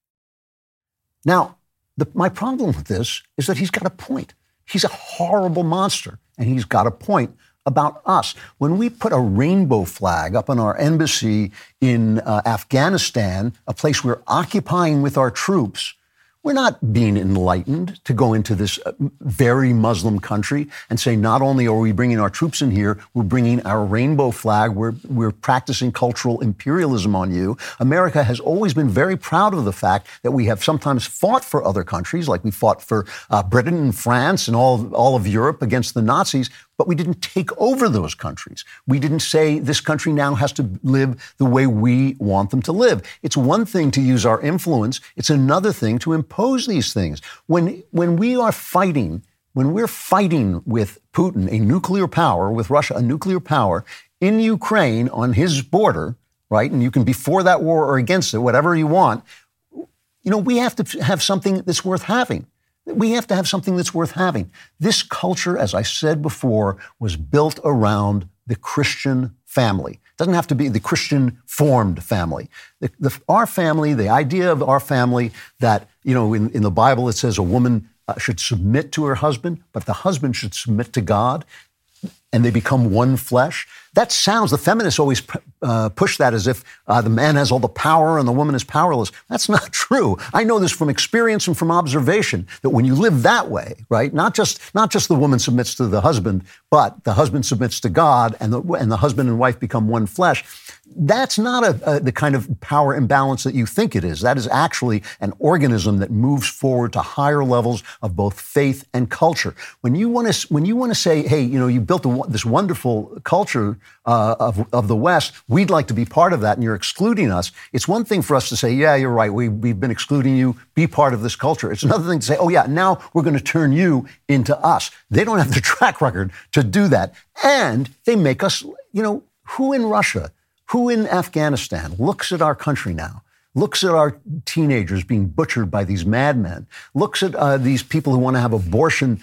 S2: Now, the, my problem with this is that he's got a point. He's a horrible monster, and he's got a point about us. When we put a rainbow flag up on our embassy in uh, Afghanistan, a place we're occupying with our troops, we're not being enlightened to go into this very Muslim country and say, not only are we bringing our troops in here, we're bringing our rainbow flag, we're, we're practicing cultural imperialism on you. America has always been very proud of the fact that we have sometimes fought for other countries, like we fought for uh, Britain and France and all, all of Europe against the Nazis, but we didn't take over those countries. We didn't say this country now has to live the way we want them to live. It's one thing to use our influence. It's another thing to impose these things. When, when we are fighting, when we're fighting with Putin, a nuclear power, with Russia, a nuclear power, in Ukraine on his border, right? And you can be for that war or against it, whatever you want. You know, we have to have something that's worth having. We have to have something that's worth having. This culture, as I said before, was built around the Christian family. It doesn't have to be the Christian-formed family. The, the, our family, the idea of our family that, you know, in, in the Bible it says a woman uh, should submit to her husband, but the husband should submit to God, and they become one flesh. That sounds, the feminists always uh, push that as if uh, the man has all the power and the woman is powerless. That's not true. I know this from experience and from observation, that when you live that way, right, not just not just the woman submits to the husband, but the husband submits to God, and the, and the husband and wife become one flesh. That's not a, a, the kind of power imbalance that you think it is. That is actually an organism that moves forward to higher levels of both faith and culture. When you want to, when you want to say, hey, you know, you built a, this wonderful culture uh, of, of the West, we'd like to be part of that, and you're excluding us. It's one thing for us to say, yeah, you're right, we, we've been excluding you, be part of this culture. It's another thing to say, oh yeah, now we're going to turn you into us. They don't have the track record to do that. And they make us, you know, who in Russia, who in Afghanistan looks at our country now, looks at our teenagers being butchered by these madmen, looks at uh, these people who want to have abortion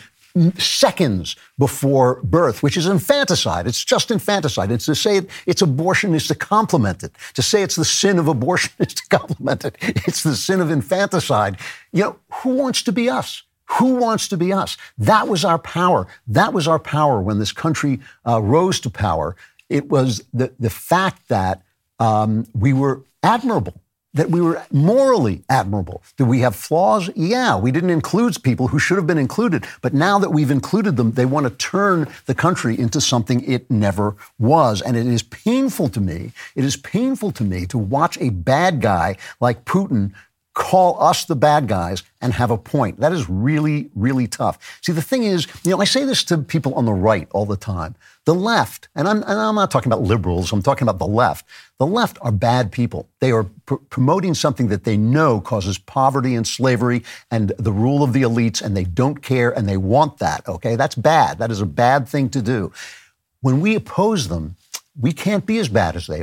S2: seconds before birth, which is infanticide. It's just infanticide. It's to say it, it's abortion is to compliment it. To say it's the sin of abortion is to compliment it. It's the sin of infanticide. You know, who wants to be us? Who wants to be us? That was our power. That was our power when this country uh, rose to power. It was the, the fact that um, we were admirable, that we were morally admirable. Did we have flaws? Yeah, we didn't include people who should have been included. But now that we've included them, they want to turn the country into something it never was. And it is painful to me, it is painful to me to watch a bad guy like Putin call us the bad guys and have a point. That is really, really tough. See, the thing is, you know, I say this to people on the right all the time. The left, and I'm, and I'm not talking about liberals, I'm talking about the left. The left are bad people. They are pr- promoting something that they know causes poverty and slavery and the rule of the elites, and they don't care, and they want that, okay? That's bad. That is a bad thing to do. When we oppose them, we can't be as bad as they are.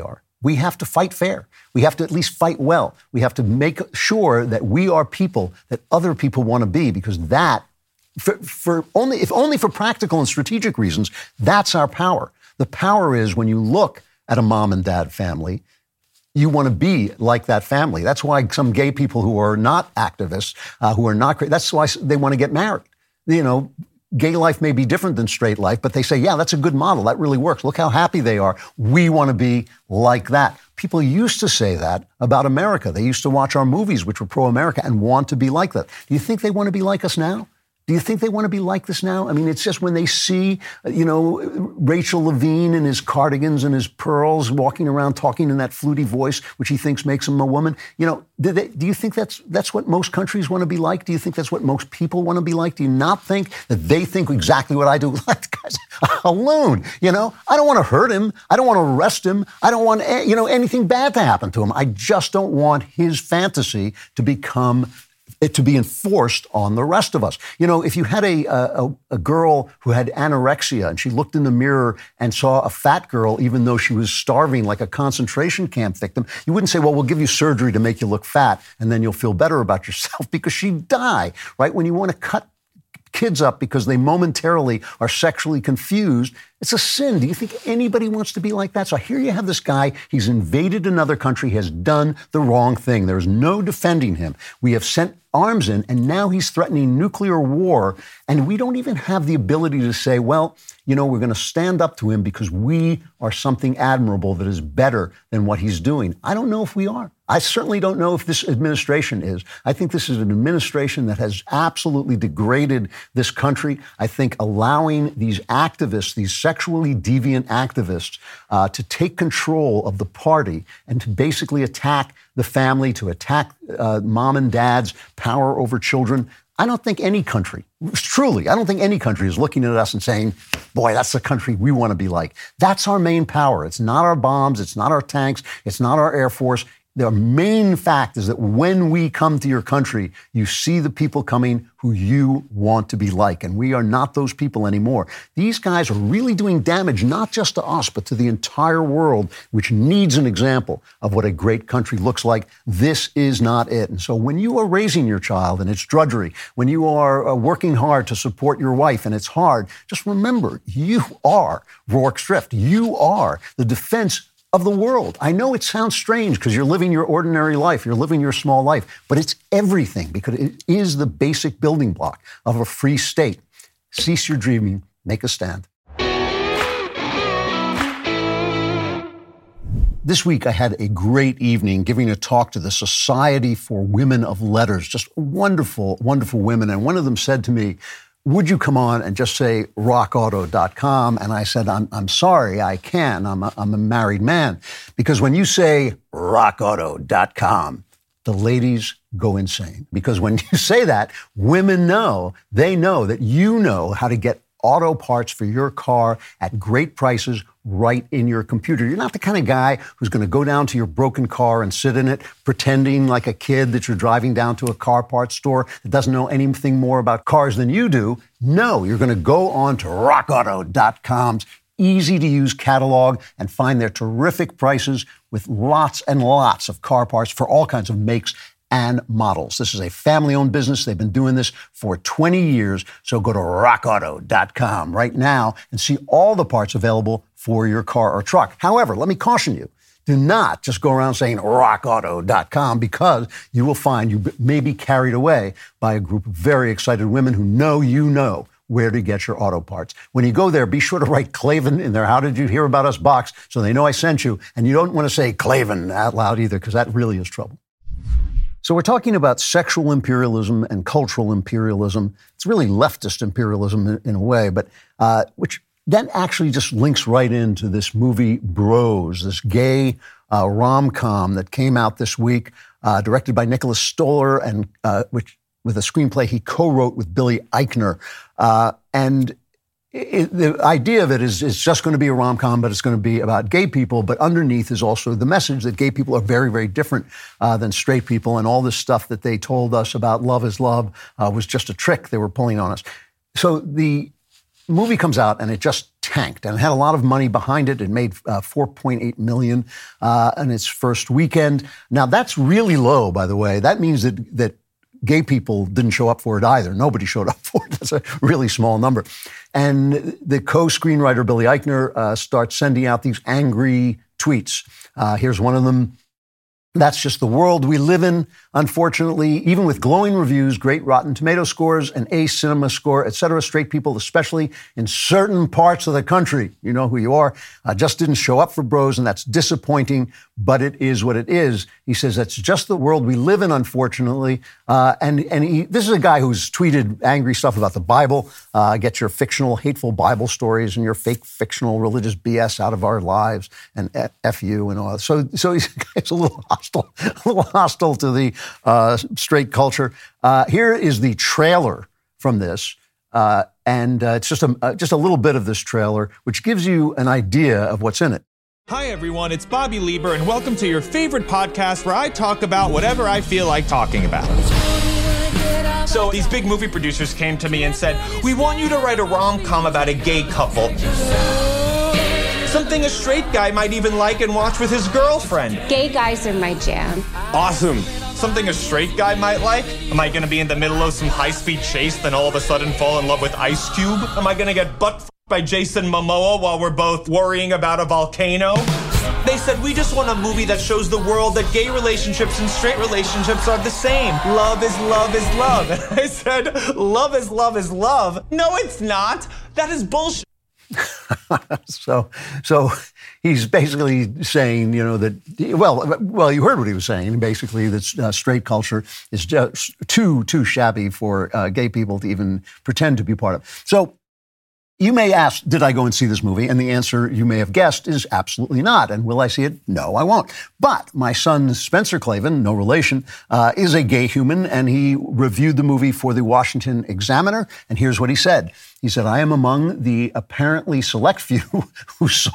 S2: we have to fight fair. We have to at least fight well. We have to make sure that we are people that other people want to be, because that, for, for only if only for practical and strategic reasons, that's our power. The power is when you look at a mom and dad family, you want to be like that family. That's why some gay people who are not activists, uh, who are not, that's why they want to get married. You know, gay life may be different than straight life, but they say, yeah, that's a good model. That really works. Look how happy they are. We want to be like that. People used to say that about America. They used to watch our movies, which were pro-America, and want to be like that. Do you think they want to be like us now? Do you think they want to be like this now? I mean, it's just when they see, you know, Rachel Levine in his cardigans and his pearls walking around talking in that fluty voice, which he thinks makes him a woman. You know, do, they, do you think that's that's what most countries want to be like? Do you think that's what most people want to be like? Do you not think that they think exactly what I do? That guy's a loon, you know? I don't want to hurt him. I don't want to arrest him. I don't want, you know, anything bad to happen to him. I just don't want his fantasy to become it to be enforced on the rest of us. You know, if you had a, a a girl who had anorexia and she looked in the mirror and saw a fat girl, even though she was starving like a concentration camp victim, you wouldn't say, well, we'll give you surgery to make you look fat and then you'll feel better about yourself, because she'd die, right? When you want to cut kids up because they momentarily are sexually confused, it's a sin. Do you think anybody wants to be like that? So here you have this guy. He's invaded another country, has done the wrong thing. There's no defending him. We have sent arms in, and now he's threatening nuclear war, and we don't even have the ability to say, well, you know, we're going to stand up to him because we are something admirable that is better than what he's doing. I don't know if we are. I certainly don't know if this administration is. I think this is an administration that has absolutely degraded this country. I think allowing these activists, these sexually deviant activists, uh, to take control of the party and to basically attack the family, to attack uh, mom and dad's power over children. I don't think any country, truly, I don't think any country is looking at us and saying, boy, that's the country we want to be like. That's our main power. It's not our bombs. It's not our tanks. It's not our Air Force. The main fact is that when we come to your country, you see the people coming who you want to be like. And we are not those people anymore. These guys are really doing damage, not just to us, but to the entire world, which needs an example of what a great country looks like. This is not it. And so when you are raising your child and it's drudgery, when you are uh, working hard to support your wife and it's hard, just remember, you are Rorke's Drift. You are the defense of the world. I know it sounds strange because you're living your ordinary life, you're living your small life, but it's everything because it is the basic building block of a free state. Cease your dreaming, make a stand. This week, I had a great evening giving a talk to the Society for Women of Letters, just wonderful, wonderful women. And one of them said to me, would you come on and just say rock auto dot com? And I said, I'm, I'm sorry, I can. I'm a, I'm a married man. Because when you say rock auto dot com, the ladies go insane. Because when you say that, women know, they know that you know how to get auto parts for your car at great prices right in your computer. You're not the kind of guy who's going to go down to your broken car and sit in it pretending like a kid that you're driving down to a car parts store that doesn't know anything more about cars than you do. No, you're going to go on to rock auto dot com's easy-to-use catalog and find their terrific prices with lots and lots of car parts for all kinds of makes and models. This is a family-owned business. They've been doing this for twenty years. So go to rock auto dot com right now and see all the parts available for your car or truck. However, let me caution you. Do not just go around saying rock auto dot com, because you will find you may be carried away by a group of very excited women who know you know where to get your auto parts. When you go there, be sure to write Klavan in their How Did You Hear About Us box so they know I sent you. And you don't want to say Klavan out loud either, because that really is trouble. So we're talking about sexual imperialism and cultural imperialism. It's really leftist imperialism in, in a way, but uh, which then actually just links right into this movie Bros, this gay uh, rom-com that came out this week, uh, directed by Nicholas Stoller, and uh, which with a screenplay he co-wrote with Billy Eichner. Uh, and It, the idea of it is it's just going to be a rom-com, but it's going to be about gay people. But underneath is also the message that gay people are very, very different uh, than straight people. And all this stuff that they told us about love is love uh, was just a trick they were pulling on us. So the movie comes out and it just tanked, and it had a lot of money behind it. It made uh, four point eight million dollars uh, in its first weekend. Now, that's really low, by the way. That means that that gay people didn't show up for it either. Nobody showed up for it. That's a really small number. And the co-screenwriter, Billy Eichner, uh, starts sending out these angry tweets. Uh, here's one of them. That's just the world we live in, unfortunately. Even with glowing reviews, great Rotten Tomato scores, an A Cinema score, et cetera, straight people, especially in certain parts of the country, you know who you are, uh, just didn't show up for Bros, and that's disappointing, but it is what it is. He says that's just the world we live in, unfortunately. Uh, and and he, this is a guy who's tweeted angry stuff about the Bible. Uh, get your fictional, hateful Bible stories and your fake, fictional, religious B S out of our lives, and F you and all that. So, so he's, he's a little hostile, a little hostile to the uh, straight culture. Uh, here is the trailer from this. Uh, and uh, it's just a, uh, just a little bit of this trailer, which gives you an idea of what's in it.
S16: Hi, everyone. It's Bobby Lieber, and welcome to your favorite podcast where I talk about whatever I feel like talking about. So these big movie producers came to me and said, we want you to write a rom-com about a gay couple. Something a straight guy might even like and watch with his girlfriend.
S17: Gay guys are my jam.
S16: Awesome. Something a straight guy might like? Am I going to be in the middle of some high-speed chase, then all of a sudden fall in love with Ice Cube? Am I going to get butt by Jason Momoa while we're both worrying about a volcano? They said, we just want a movie that shows the world that gay relationships and straight relationships are the same. Love is love is love. And I said, love is love is love. No, it's not. That is bullshit.
S2: so, so he's basically saying, you know, that, well, well, you heard what he was saying, basically, that uh, straight culture is just too, too shabby for uh, gay people to even pretend to be part of. So, you may ask, did I go and see this movie? And the answer, you may have guessed, is absolutely not. And will I see it? No, I won't. But my son, Spencer Klavan, no relation, uh, is a gay human, and he reviewed the movie for the Washington Examiner. And here's what he said. He said, I am among the apparently select few who saw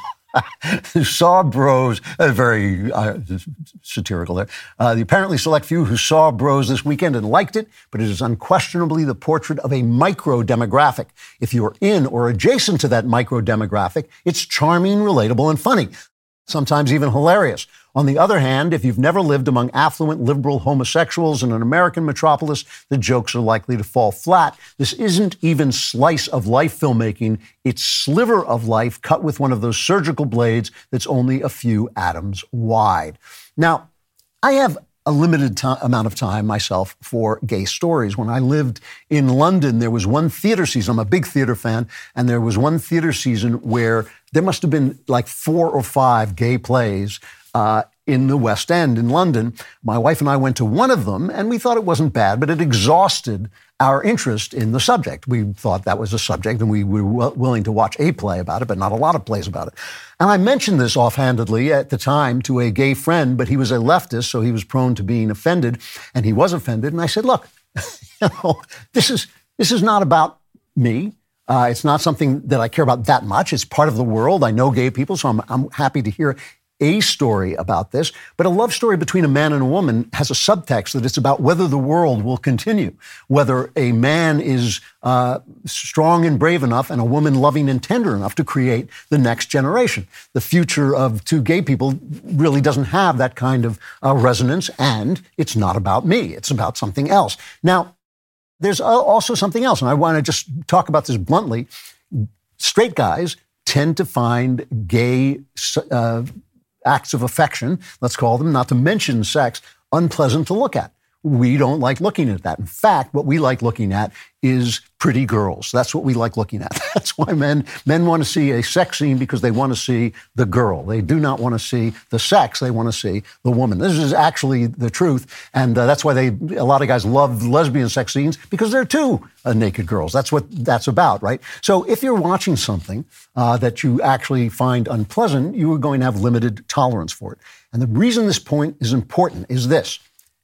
S2: who saw Bros, uh, very uh, satirical there, uh, the apparently select few who saw Bros this weekend and liked it, but it is unquestionably the portrait of a micro-demographic. If you're in or adjacent to that micro-demographic, it's charming, relatable, and funny, sometimes even hilarious. On the other hand, if you've never lived among affluent, liberal homosexuals in an American metropolis, the jokes are likely to fall flat. This isn't even slice of life filmmaking. It's sliver of life cut with one of those surgical blades that's only a few atoms wide. Now, I have a limited t- amount of time myself for gay stories. When I lived in London, there was one theater season. I'm a big theater fan. And there was one theater season where there must have been like four or five gay plays Uh, in the West End in London. My wife and I went to one of them, and we thought it wasn't bad, but it exhausted our interest in the subject. We thought that was a subject, and we were w- willing to watch a play about it, but not a lot of plays about it. And I mentioned this offhandedly at the time to a gay friend, but he was a leftist, so he was prone to being offended, and he was offended. And I said, look, you know, this is this is not about me. Uh, it's not something that I care about that much. It's part of the world. I know gay people, so I'm, I'm happy to hear a story about this, but a love story between a man and a woman has a subtext that it's about whether the world will continue, whether a man is uh, strong and brave enough and a woman loving and tender enough to create the next generation. The future of two gay people really doesn't have that kind of uh, resonance, and it's not about me. It's about something else. Now, there's also something else, and I want to just talk about this bluntly. Straight guys tend to find gay uh, acts of affection, let's call them, not to mention sex, unpleasant to look at. We don't like looking at that. In fact, what we like looking at is pretty girls. That's what we like looking at. That's why men men want to see a sex scene, because they want to see the girl. They do not want to see the sex. They want to see the woman. This is actually the truth. And uh, that's why they a lot of guys love lesbian sex scenes, because they're two uh, naked girls. That's what that's about, right? So if you're watching something uh, that you actually find unpleasant, you are going to have limited tolerance for it. And the reason this point is important is this.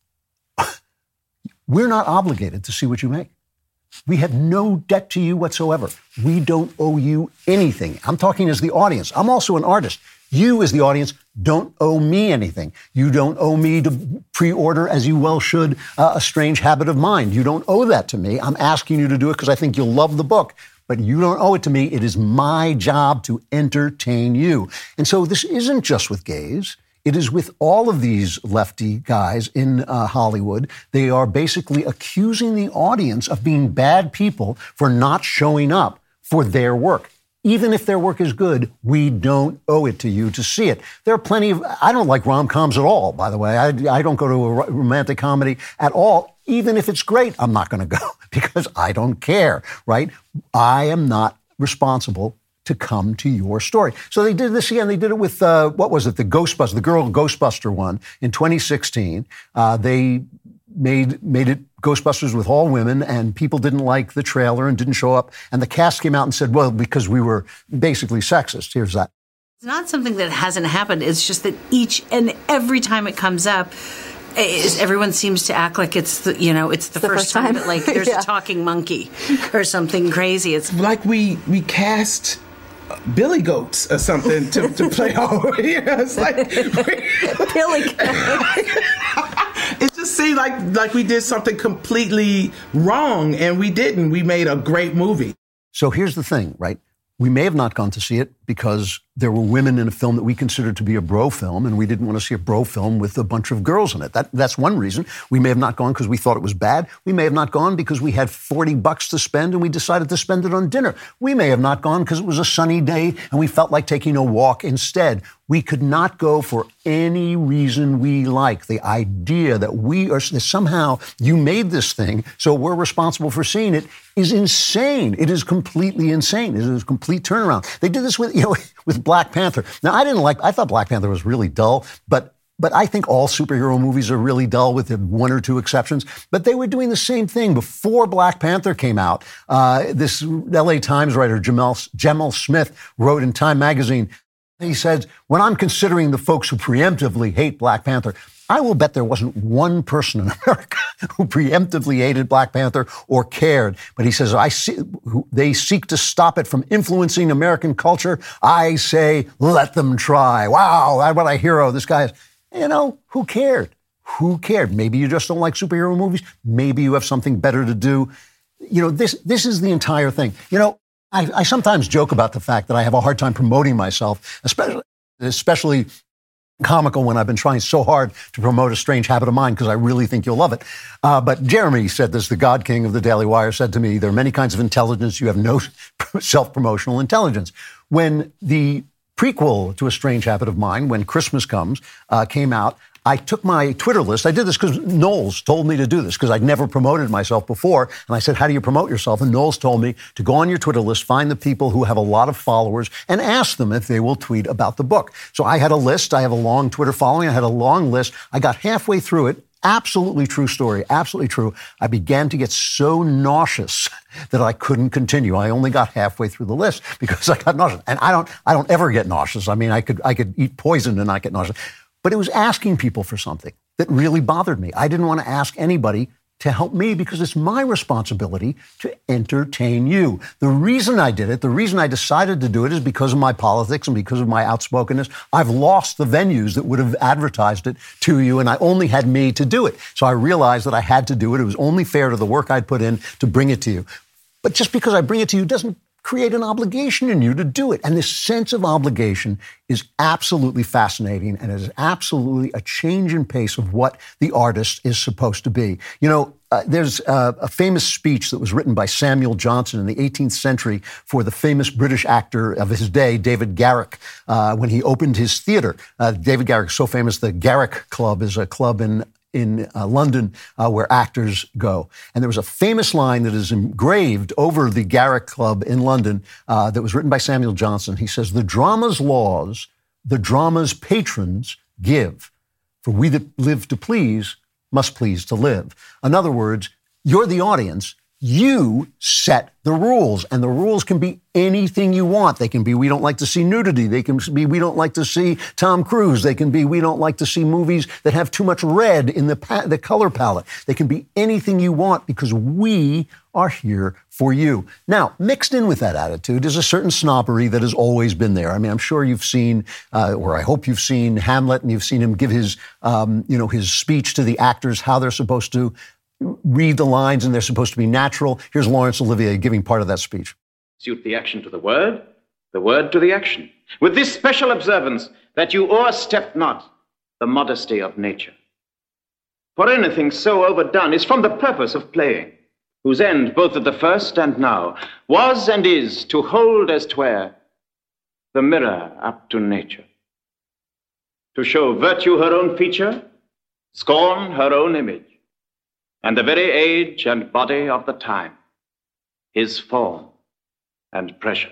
S2: We're not obligated to see what you make. We have no debt to you whatsoever. We don't owe you anything. I'm talking as the audience. I'm also an artist. You, as the audience, don't owe me anything. You don't owe me to pre-order, as you well should, uh, A Strange Habit of Mind. You don't owe that to me. I'm asking you to do it because I think you'll love the book. But you don't owe it to me. It is my job to entertain you. And so this isn't just with gays. It is with all of these lefty guys in uh, Hollywood. They are basically accusing the audience of being bad people for not showing up for their work. Even if their work is good, we don't owe it to you to see it. There are plenty of, I don't like rom-coms at all, by the way. I, I don't go to a romantic comedy at all. Even if it's great, I'm not going to go because I don't care, right? I am not responsible to come to your story. So they did this again. They did it with, uh, what was it, the Ghostbuster, the girl Ghostbuster one in twenty sixteen. Uh, they made made it Ghostbusters with all women, and people didn't like the trailer and didn't show up. And the cast came out and said, well, because we were basically sexist. Here's that.
S17: It's not something that hasn't happened. It's just that each and every time it comes up, is everyone seems to act like it's the, you know, it's the, the first, first time, time that, like, there's yeah. a talking monkey or something crazy. It's
S18: like we we cast Billy Goats or something to, to play our, you know, it's like
S17: Billy Goats.
S18: It just seemed like like we did something completely wrong, and we didn't. We made a great movie.
S2: So here's the thing, right? We may have not gone to see it because there were women in a film that we considered to be a bro film, and we didn't want to see a bro film with a bunch of girls in it. That, that's one reason. We may have not gone because we thought it was bad. We may have not gone because we had forty bucks to spend and we decided to spend it on dinner. We may have not gone because it was a sunny day and we felt like taking a walk instead. We could not go for any reason we like. The idea that we are, that somehow you made this thing, so we're responsible for seeing it, is insane. It is completely insane. It is a complete turnaround. They did this with, you know, with Black Panther. Now, I didn't like, I thought Black Panther was really dull, but But I think all superhero movies are really dull with one or two exceptions. But they were doing the same thing before Black Panther came out. Uh, this L A Times writer, Jamal, Jamal Smith, wrote in Time magazine, he said, when I'm considering the folks who preemptively hate Black Panther, I will bet there wasn't one person in America who preemptively hated Black Panther or cared. But he says, I see, they seek to stop it from influencing American culture. I say, let them try. Wow, what a hero this guy is. You know, who cared? Who cared? Maybe you just don't like superhero movies. Maybe you have something better to do. You know, this this is the entire thing. You know, I, I sometimes joke about the fact that I have a hard time promoting myself, especially especially comical when I've been trying so hard to promote A Strange Habit of Mind because I really think you'll love it. Uh, but Jeremy said this, the God King of the Daily Wire, said to me, there are many kinds of intelligence. You have no self-promotional intelligence. When the prequel to A Strange Habit of Mine, When Christmas Comes, uh, came out, I took my Twitter list. I did this because Knowles told me to do this because I'd never promoted myself before. And I said, how do you promote yourself? And Knowles told me to go on your Twitter list, find the people who have a lot of followers, and ask them if they will tweet about the book. So I had a list. I have a long Twitter following. I had a long list. I got halfway through it. Absolutely true story. Absolutely true. I began to get so nauseous that I couldn't continue. I only got halfway through the list because I got nauseous. And I don't, I don't ever get nauseous. I mean, I could, I could eat poison and not get nauseous. But it was asking people for something that really bothered me. I didn't want to ask anybody to help me because it's my responsibility to entertain you. The reason I did it, the reason I decided to do it is because of my politics and because of my outspokenness. I've lost the venues that would have advertised it to you, and I only had me to do it. So I realized that I had to do it. It was only fair to the work I'd put in to bring it to you. But just because I bring it to you doesn't create an obligation in you to do it. And this sense of obligation is absolutely fascinating and is absolutely a change in pace of what the artist is supposed to be. You know, uh, there's uh, a famous speech that was written by Samuel Johnson in the eighteenth century for the famous British actor of his day, David Garrick, uh, when he opened his theater. Uh, David Garrick is so famous, the Garrick Club is a club in in uh, London, uh, where actors go. And there was a famous line that is engraved over the Garrick Club in London uh, that was written by Samuel Johnson. He says, the drama's laws, the drama's patrons give. For we that live to please must please to live. In other words, you're the audience. You set the rules, and the rules can be anything you want. They can be, we don't like to see nudity. They can be, we don't like to see Tom Cruise. They can be, we don't like to see movies that have too much red in the pa- the color palette. They can be anything you want because we are here for you. Now, mixed in with that attitude is a certain snobbery that has always been there. I mean, I'm sure you've seen, uh, or I hope you've seen Hamlet, and you've seen him give his, um, you know, his speech to the actors, how they're supposed to read the lines, and they're supposed to be natural. Here's Laurence Olivier giving part of that speech.
S19: Suit the action to the word, the word to the action, with this special observance that you o'erstep not the modesty of nature. For anything so overdone is from the purpose of playing, whose end, both at the first and now, was and is to hold as 'twere the mirror up to nature, to show virtue her own feature, scorn her own image, and the very age and body of the time, his form and pressure.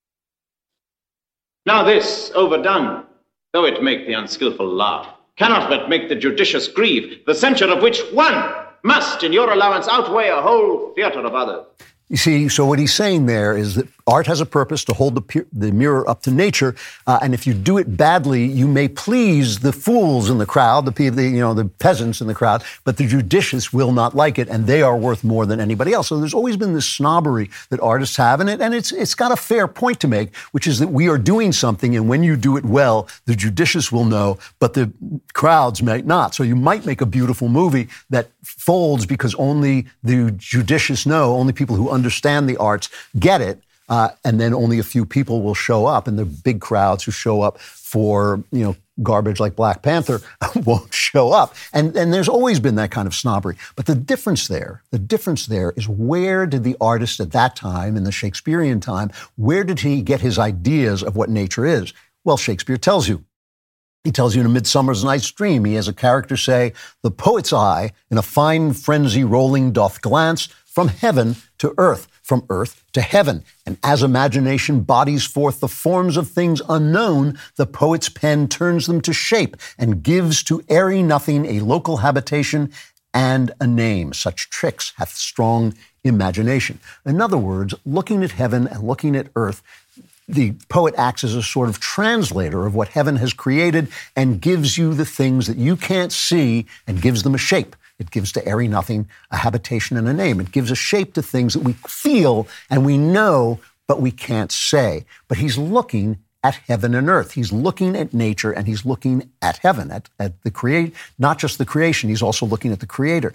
S19: Now this, overdone, though it make the unskillful laugh, cannot but make the judicious grieve, the censure of which one must, in your allowance, outweigh a whole theatre of others.
S2: You see, so what he's saying there is that art has a purpose to hold the, pu- the mirror up to nature, uh, and if you do it badly, you may please the fools in the crowd, the people, you know, the peasants in the crowd, but the judicious will not like it, and they are worth more than anybody else. So there's always been this snobbery that artists have in it, and it's it's got a fair point to make, which is that we are doing something, and when you do it well, the judicious will know, but the crowds may not. So you might make a beautiful movie that folds because only the judicious know, only people who understand the arts get it, uh, and then only a few people will show up, and the big crowds who show up for, you know, garbage like Black Panther won't show up. And, and there's always been that kind of snobbery. But the difference there, the difference there is, where did the artist at that time, in the Shakespearean time, where did he get his ideas of what nature is? Well, Shakespeare tells you. He tells you in A Midsummer's Night's Dream, he has a character say, "The poet's eye in a fine frenzy rolling doth glance from heaven to earth, from earth to heaven. And as imagination bodies forth the forms of things unknown, the poet's pen turns them to shape and gives to airy nothing a local habitation and a name. Such tricks hath strong imagination." In other words, looking at heaven and looking at earth, the poet acts as a sort of translator of what heaven has created and gives you the things that you can't see and gives them a shape. It gives to airy nothing a habitation and a name. It gives a shape to things that we feel and we know, but we can't say. But he's looking at heaven and earth. He's looking at nature, and he's looking at heaven, at, at the create, not just the creation. He's also looking at the creator.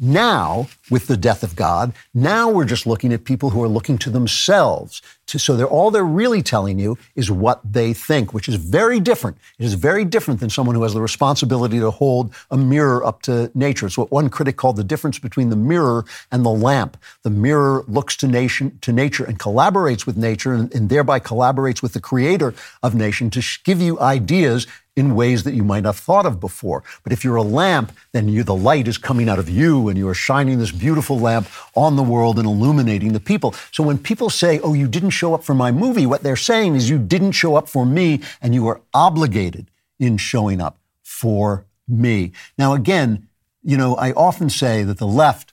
S2: Now, with the death of God, now we're just looking at people who are looking to themselves. To, so they're, all they're really telling you is what they think, which is very different. It is very different than someone who has the responsibility to hold a mirror up to nature. It's what one critic called the difference between the mirror and the lamp. The mirror looks to, nation, to nature and collaborates with nature, and, and thereby collaborates with the creator of nation to sh- give you ideas in ways that you might not have thought of before. But if you're a lamp, then you, the light is coming out of you, and you are shining this beautiful lamp on the world and illuminating the people. So when people say, "Oh, you didn't show up for my movie," what they're saying is, you didn't show up for me, and you are obligated in showing up for me. Now, again, you know, I often say that the left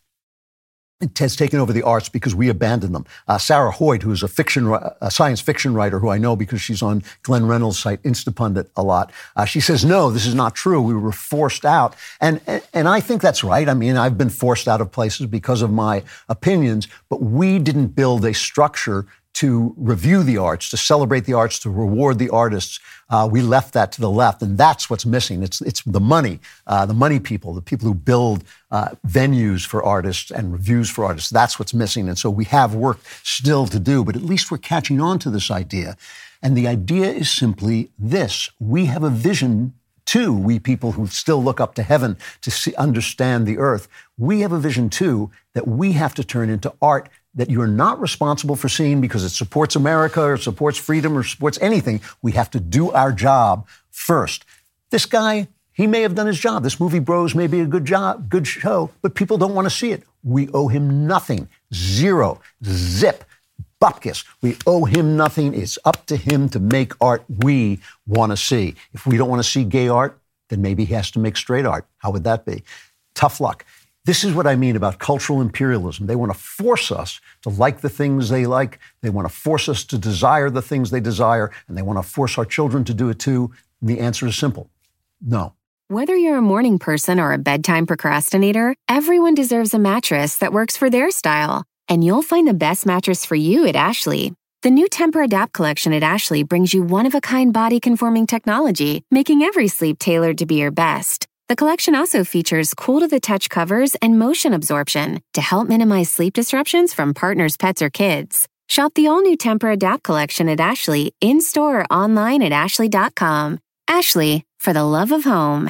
S2: It has taken over the arts because we abandoned them. Uh, Sarah Hoyt, who is a fiction, a science fiction writer who I know because she's on Glenn Reynolds' site Instapundit a lot, uh, she says, no, this is not true. We were forced out. And, and I think that's right. I mean, I've been forced out of places because of my opinions, but we didn't build a structure to review the arts, to celebrate the arts, to reward the artists. Uh, we left that to the left, and that's what's missing. It's it's the money, uh, the money people, the people who build uh, venues for artists and reviews for artists. That's what's missing, and so we have work still to do, but at least we're catching on to this idea. And the idea is simply this. We have a vision too, we people who still look up to heaven to see, understand the earth. We have a vision too that we have to turn into art that you're not responsible for seeing because it supports America or supports freedom or supports anything. We have to do our job first. This guy, he may have done his job. This movie Bros may be a good job, good show, but people don't want to see it. We owe him nothing. Zero. Zip. Bupkis. We owe him nothing. It's up to him to make art we want to see. If we don't want to see gay art, then maybe he has to make straight art. How would that be? Tough luck. This is what I mean about cultural imperialism. They want to force us to like the things they like. They want to force us to desire the things they desire. And they want to force our children to do it too. And the answer is simple. No.
S12: Whether you're a morning person or a bedtime procrastinator, everyone deserves a mattress that works for their style. And you'll find the best mattress for you at Ashley. The new Temper-Adapt collection at Ashley brings you one-of-a-kind body-conforming technology, making every sleep tailored to be your best. The collection also features cool-to-the-touch covers and motion absorption to help minimize sleep disruptions from partners, pets, or kids. Shop the all-new Temper-Adapt collection at Ashley, in-store or online at ashley dot com. Ashley, for the love of home.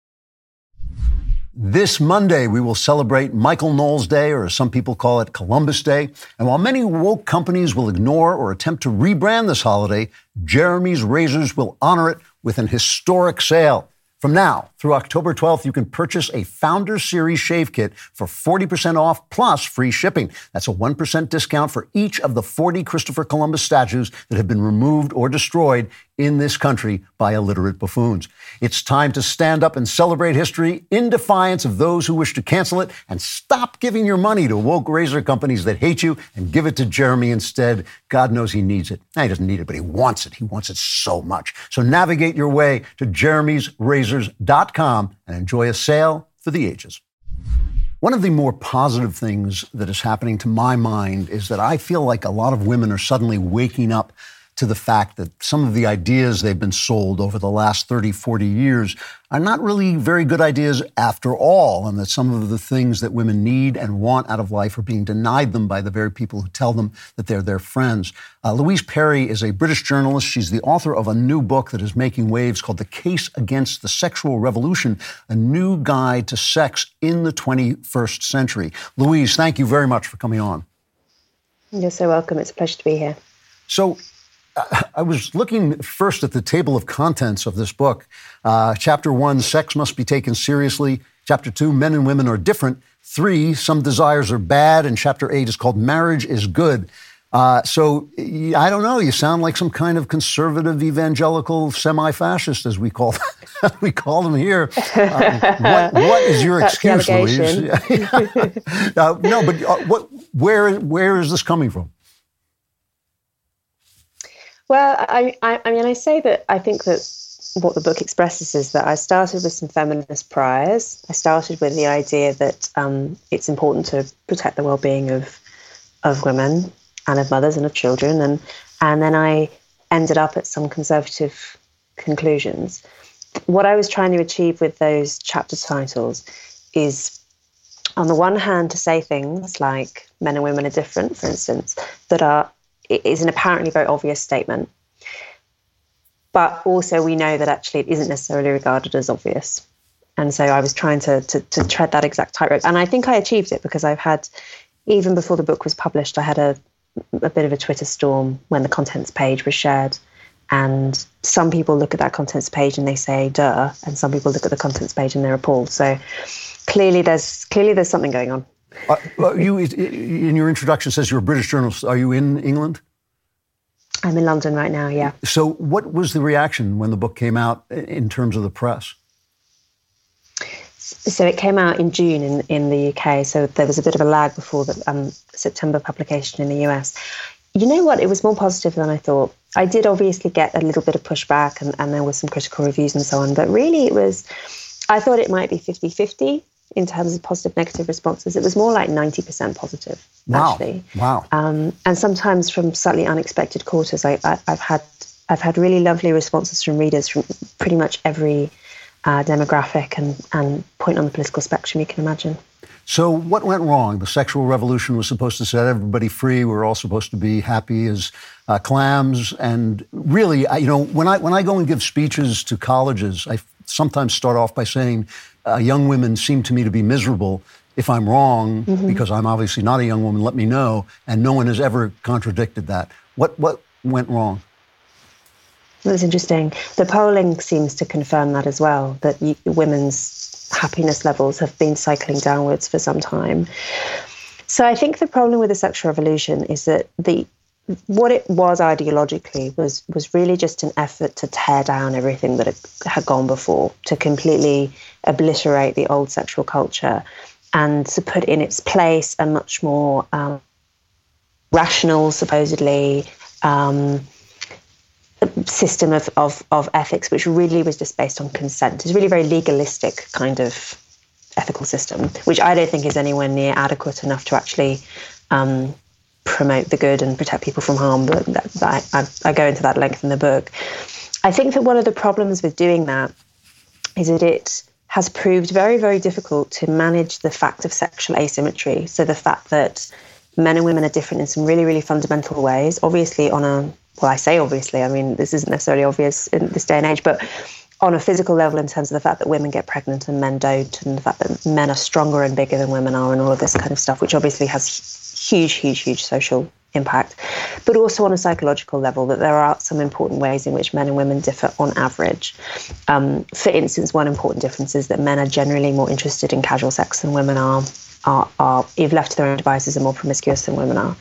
S2: This Monday, we will celebrate Michael Knowles Day, or as some people call it, Columbus Day. And while many woke companies will ignore or attempt to rebrand this holiday, Jeremy's Razors will honor it with an historic sale. From now through October twelfth, you can purchase a Founder Series shave kit for forty percent off plus free shipping. That's a one percent discount for each of the forty Christopher Columbus statues that have been removed or destroyed in this country by illiterate buffoons. It's time to stand up and celebrate history in defiance of those who wish to cancel it, and stop giving your money to woke razor companies that hate you and give it to Jeremy instead. God knows he needs it. Now, he doesn't need it, but he wants it. He wants it so much. So navigate your way to jeremys razors dot com and enjoy a sale for the ages. One of the more positive things that is happening to my mind is that I feel like a lot of women are suddenly waking up to the fact that some of the ideas they've been sold over the last thirty, forty years are not really very good ideas after all, and that some of the things that women need and want out of life are being denied them by the very people who tell them that they're their friends. Uh, Louise Perry is a British journalist. She's the author of a new book that is making waves called The Case Against the Sexual Revolution, a new guide to sex in the twenty-first century. Louise, thank you very much for coming on.
S20: You're so welcome. It's a pleasure to be here.
S2: So, I was looking first at the table of contents of this book. Uh, chapter one, sex must be taken seriously. Chapter two, men and women are different. Three, some desires are bad. And chapter eight is called Marriage is Good. Uh, so I don't know. You sound like some kind of conservative, evangelical, semi-fascist, as we call we call them here. Um, what, what is your
S20: That's
S2: excuse, Louise? uh, no, but uh, what? Where? Where is this coming from?
S20: Well, I, I, I mean, I say that I think that what the book expresses is that I started with some feminist priors. I started with the idea that um, it's important to protect the well-being of of women and of mothers and of children, and and then I ended up at some conservative conclusions. What I was trying to achieve with those chapter titles is, on the one hand, to say things like men and women are different, for instance, that are is an apparently very obvious statement. But also we know that actually it isn't necessarily regarded as obvious. And so I was trying to, to, to tread that exact tightrope. And I think I achieved it because I've had, even before the book was published, I had a, a bit of a Twitter storm when the contents page was shared. And some people look at that contents page and they say, duh. And some people look at the contents page and they're appalled. So clearly there's clearly there's something going on.
S2: Uh, you, in your introduction, says you're a British journalist. Are you in England?
S20: I'm in London right now, yeah.
S2: So what was the reaction when the book came out in terms of the press?
S20: So it came out in June in, in the U K, so there was a bit of a lag before the um, September publication in the U S. You know what? It was more positive than I thought. I did obviously get a little bit of pushback and, and there was some critical reviews and so on, but really it was, I thought it might be fifty-fifty. In terms of positive, negative responses. It was more like ninety percent positive,
S2: wow.
S20: actually.
S2: Wow.
S20: Um, and sometimes from slightly unexpected quarters, I, I, I've had I've had really lovely responses from readers from pretty much every uh, demographic and, and point on the political spectrum you can imagine.
S2: So what went wrong? The sexual revolution was supposed to set everybody free. We were all supposed to be happy as uh, clams. And really, I, you know, when I when I go and give speeches to colleges, I sometimes start off by saying, Uh, young women seem to me to be miserable. If I'm wrong, mm-hmm. because I'm obviously not a young woman, let me know. And no one has ever contradicted that. What what went wrong?
S20: That's interesting. The polling seems to confirm that as well, that you, women's happiness levels have been cycling downwards for some time. So I think the problem with the sexual revolution is that the what it was ideologically was was really just an effort to tear down everything that had gone before, to completely obliterate the old sexual culture and to put in its place a much more um, rational, supposedly, um, system of, of, of ethics, which really was just based on consent. It's really very legalistic kind of ethical system, which I don't think is anywhere near adequate enough to actually um, promote the good and protect people from harm. But that, that I, I go into that length in the book. I think that one of the problems with doing that is that it has proved very, very difficult to manage the fact of sexual asymmetry. So the fact that men and women are different in some really, really fundamental ways, obviously on a, well, I say obviously, I mean, this isn't necessarily obvious in this day and age, but on a physical level in terms of the fact that women get pregnant and men don't, and the fact that men are stronger and bigger than women are and all of this kind of stuff, which obviously has huge, huge, huge social impact, but also on a psychological level, that there are some important ways in which men and women differ on average. Um, for instance, one important difference is that men are generally more interested in casual sex than women are, are, are if left to their own devices, are more promiscuous than women are.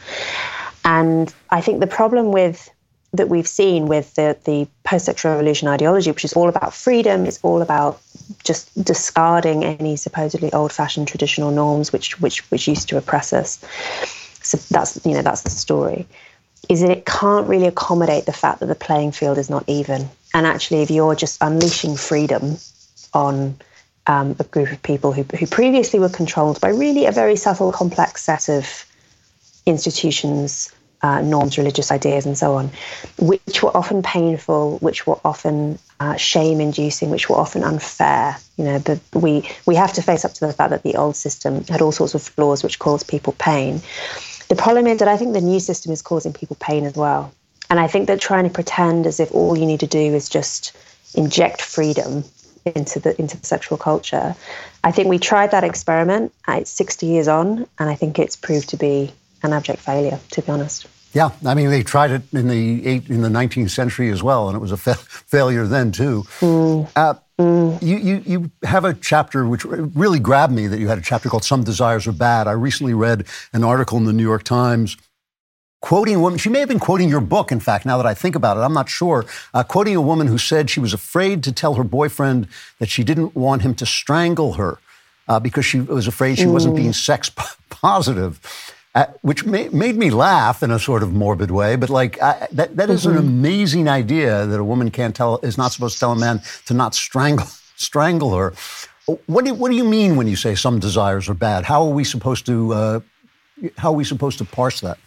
S20: And I think the problem with that we've seen with the, the post-sexual revolution ideology, which is all about freedom, it's all about just discarding any supposedly old-fashioned traditional norms which which which used to oppress us. So that's, you know, that's the story, is that it can't really accommodate the fact that the playing field is not even. And actually, if you're just unleashing freedom on um, a group of people who, who previously were controlled by really a very subtle, complex set of institutions, uh, norms, religious ideas, and so on, which were often painful, which were often uh, shame-inducing, which were often unfair. You know, but we we have to face up to the fact that the old system had all sorts of flaws which caused people pain. The problem is that I think the new system is causing people pain as well. And I think that trying to pretend as if all you need to do is just inject freedom into the into the sexual culture. I think we tried that experiment. It's sixty years on, and I think it's proved to be an abject failure, to be honest.
S2: Yeah, I mean, they tried it in the eight, in the nineteenth century as well, and it was a fa- failure then too. Mm. Uh, mm. You, you you have a chapter which really grabbed me, that you had a chapter called "Some Desires Are Bad." I recently read an article in the New York Times quoting a woman. She may have been quoting your book, in fact, now that I think about it. I'm not sure. Uh, quoting a woman who said she was afraid to tell her boyfriend that she didn't want him to strangle her uh, because she was afraid she mm. wasn't being sex p- positive. Uh, which ma- made me laugh in a sort of morbid way, but like I, that, that is mm-hmm. an amazing idea that a woman can't tell, is not supposed to tell a man to not strangle strangle her. What do what do you mean when you say some desires are bad? How are we supposed to uh, how are we supposed to parse that?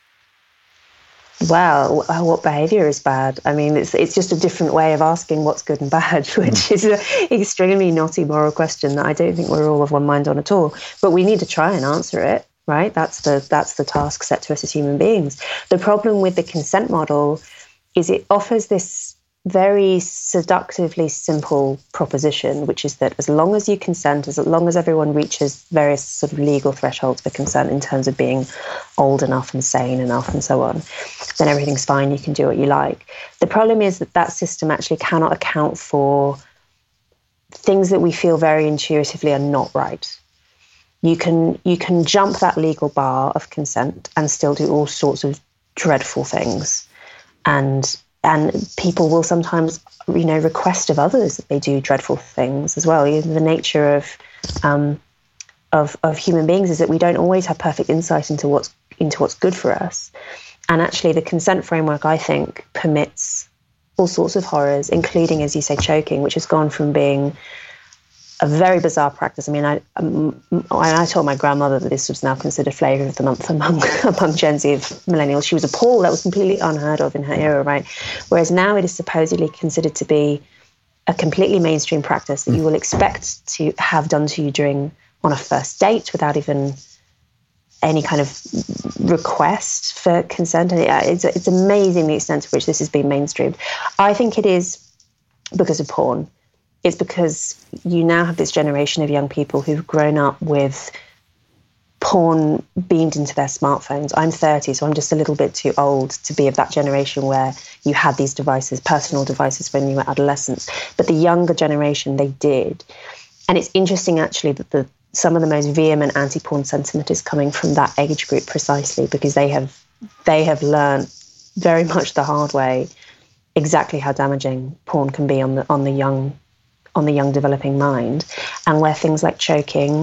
S20: Well, what behaviour is bad? I mean, it's it's just a different way of asking what's good and bad, which is an extremely knotty moral question that I don't think we're all of one mind on at all. But we need to try and answer it. Right? That's the that's the task set to us as human beings. The problem with the consent model is it offers this very seductively simple proposition, which is that as long as you consent, as long as everyone reaches various sort of legal thresholds for consent in terms of being old enough and sane enough and so on, then everything's fine, you can do what you like. The problem is that that system actually cannot account for things that we feel very intuitively are not right. You can you can jump that legal bar of consent and still do all sorts of dreadful things, and and people will sometimes, you know, request of others that they do dreadful things as well. You know, the nature of um, of of human beings is that we don't always have perfect insight into what's into what's good for us, and actually the consent framework, I think, permits all sorts of horrors, including, as you say, choking, which has gone from being a very bizarre practice. I mean, I um, I told my grandmother that this was now considered flavour of the month among, among Gen Z of millennials. She was appalled. That was completely unheard of in her era, right? Whereas now it is supposedly considered to be a completely mainstream practice that you will expect to have done to you during on a first date without even any kind of request for consent. And it, it's, it's amazing the extent to which this has been mainstreamed. I think it is because of porn. It's because you now have this generation of young people who've grown up with porn beamed into their smartphones. I'm thirty, so I'm just a little bit too old to be of that generation where you had these devices, personal devices, when you were adolescents. But the younger generation, they did. And it's interesting, actually, that the some of the most vehement anti-porn sentiment is coming from that age group precisely because they have they have learned very much the hard way exactly how damaging porn can be on the on the young on the young developing mind, and where things like choking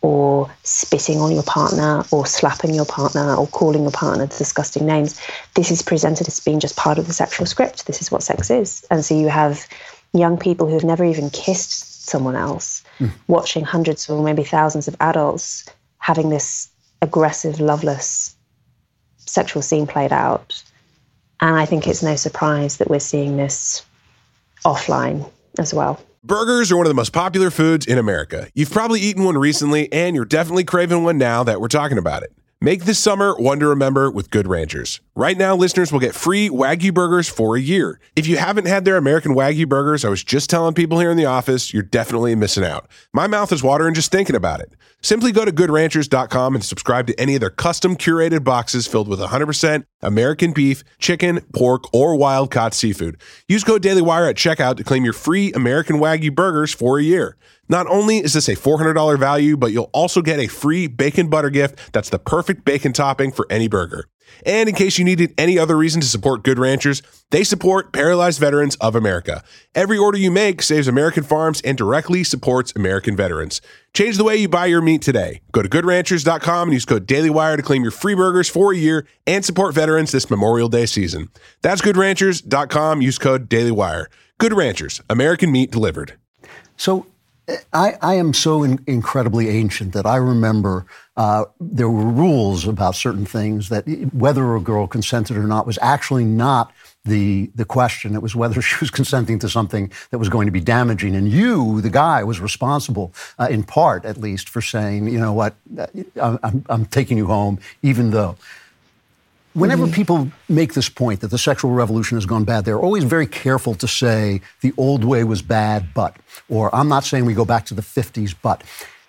S20: or spitting on your partner, or slapping your partner, or calling your partner disgusting names. This is presented as being just part of the sexual script. This is what sex is. And so you have young people who have never even kissed someone else, mm. watching hundreds or maybe thousands of adults having this aggressive, loveless sexual scene played out. And I think it's no surprise that we're seeing this offline as well.
S21: Burgers are one of the most popular foods in America. You've probably eaten one recently, and you're definitely craving one now that we're talking about it. Make this summer one to remember with Good Ranchers. Right now, listeners will get free Wagyu burgers for a year. If you haven't had their American Wagyu burgers, I was just telling people here in the office, you're definitely missing out. My mouth is watering just thinking about it. Simply go to good ranchers dot com and subscribe to any of their custom curated boxes filled with one hundred percent American beef, chicken, pork, or wild-caught seafood. Use code DailyWire at checkout to claim your free American Wagyu burgers for a year. Not only is this a four hundred dollars value, but you'll also get a free bacon butter gift that's the perfect bacon topping for any burger. And in case you needed any other reason to support Good Ranchers, they support Paralyzed Veterans of America. Every order you make saves American farms and directly supports American veterans. Change the way you buy your meat today. Go to good ranchers dot com and use code DailyWire to claim your free burgers for a year and support veterans this Memorial Day season. That's good ranchers dot com. Use code DailyWire. Good Ranchers, American meat delivered.
S2: So I, I am so in, incredibly ancient that I remember uh, there were rules about certain things, that whether a girl consented or not was actually not the the question. It was whether she was consenting to something that was going to be damaging. And you, the guy, was responsible, uh, in part at least, for saying, you know what, I'm, I'm taking you home, even though. Whenever mm-hmm. people make this point that the sexual revolution has gone bad, they're always very careful to say the old way was bad, but, or I'm not saying we go back to the fifties, but.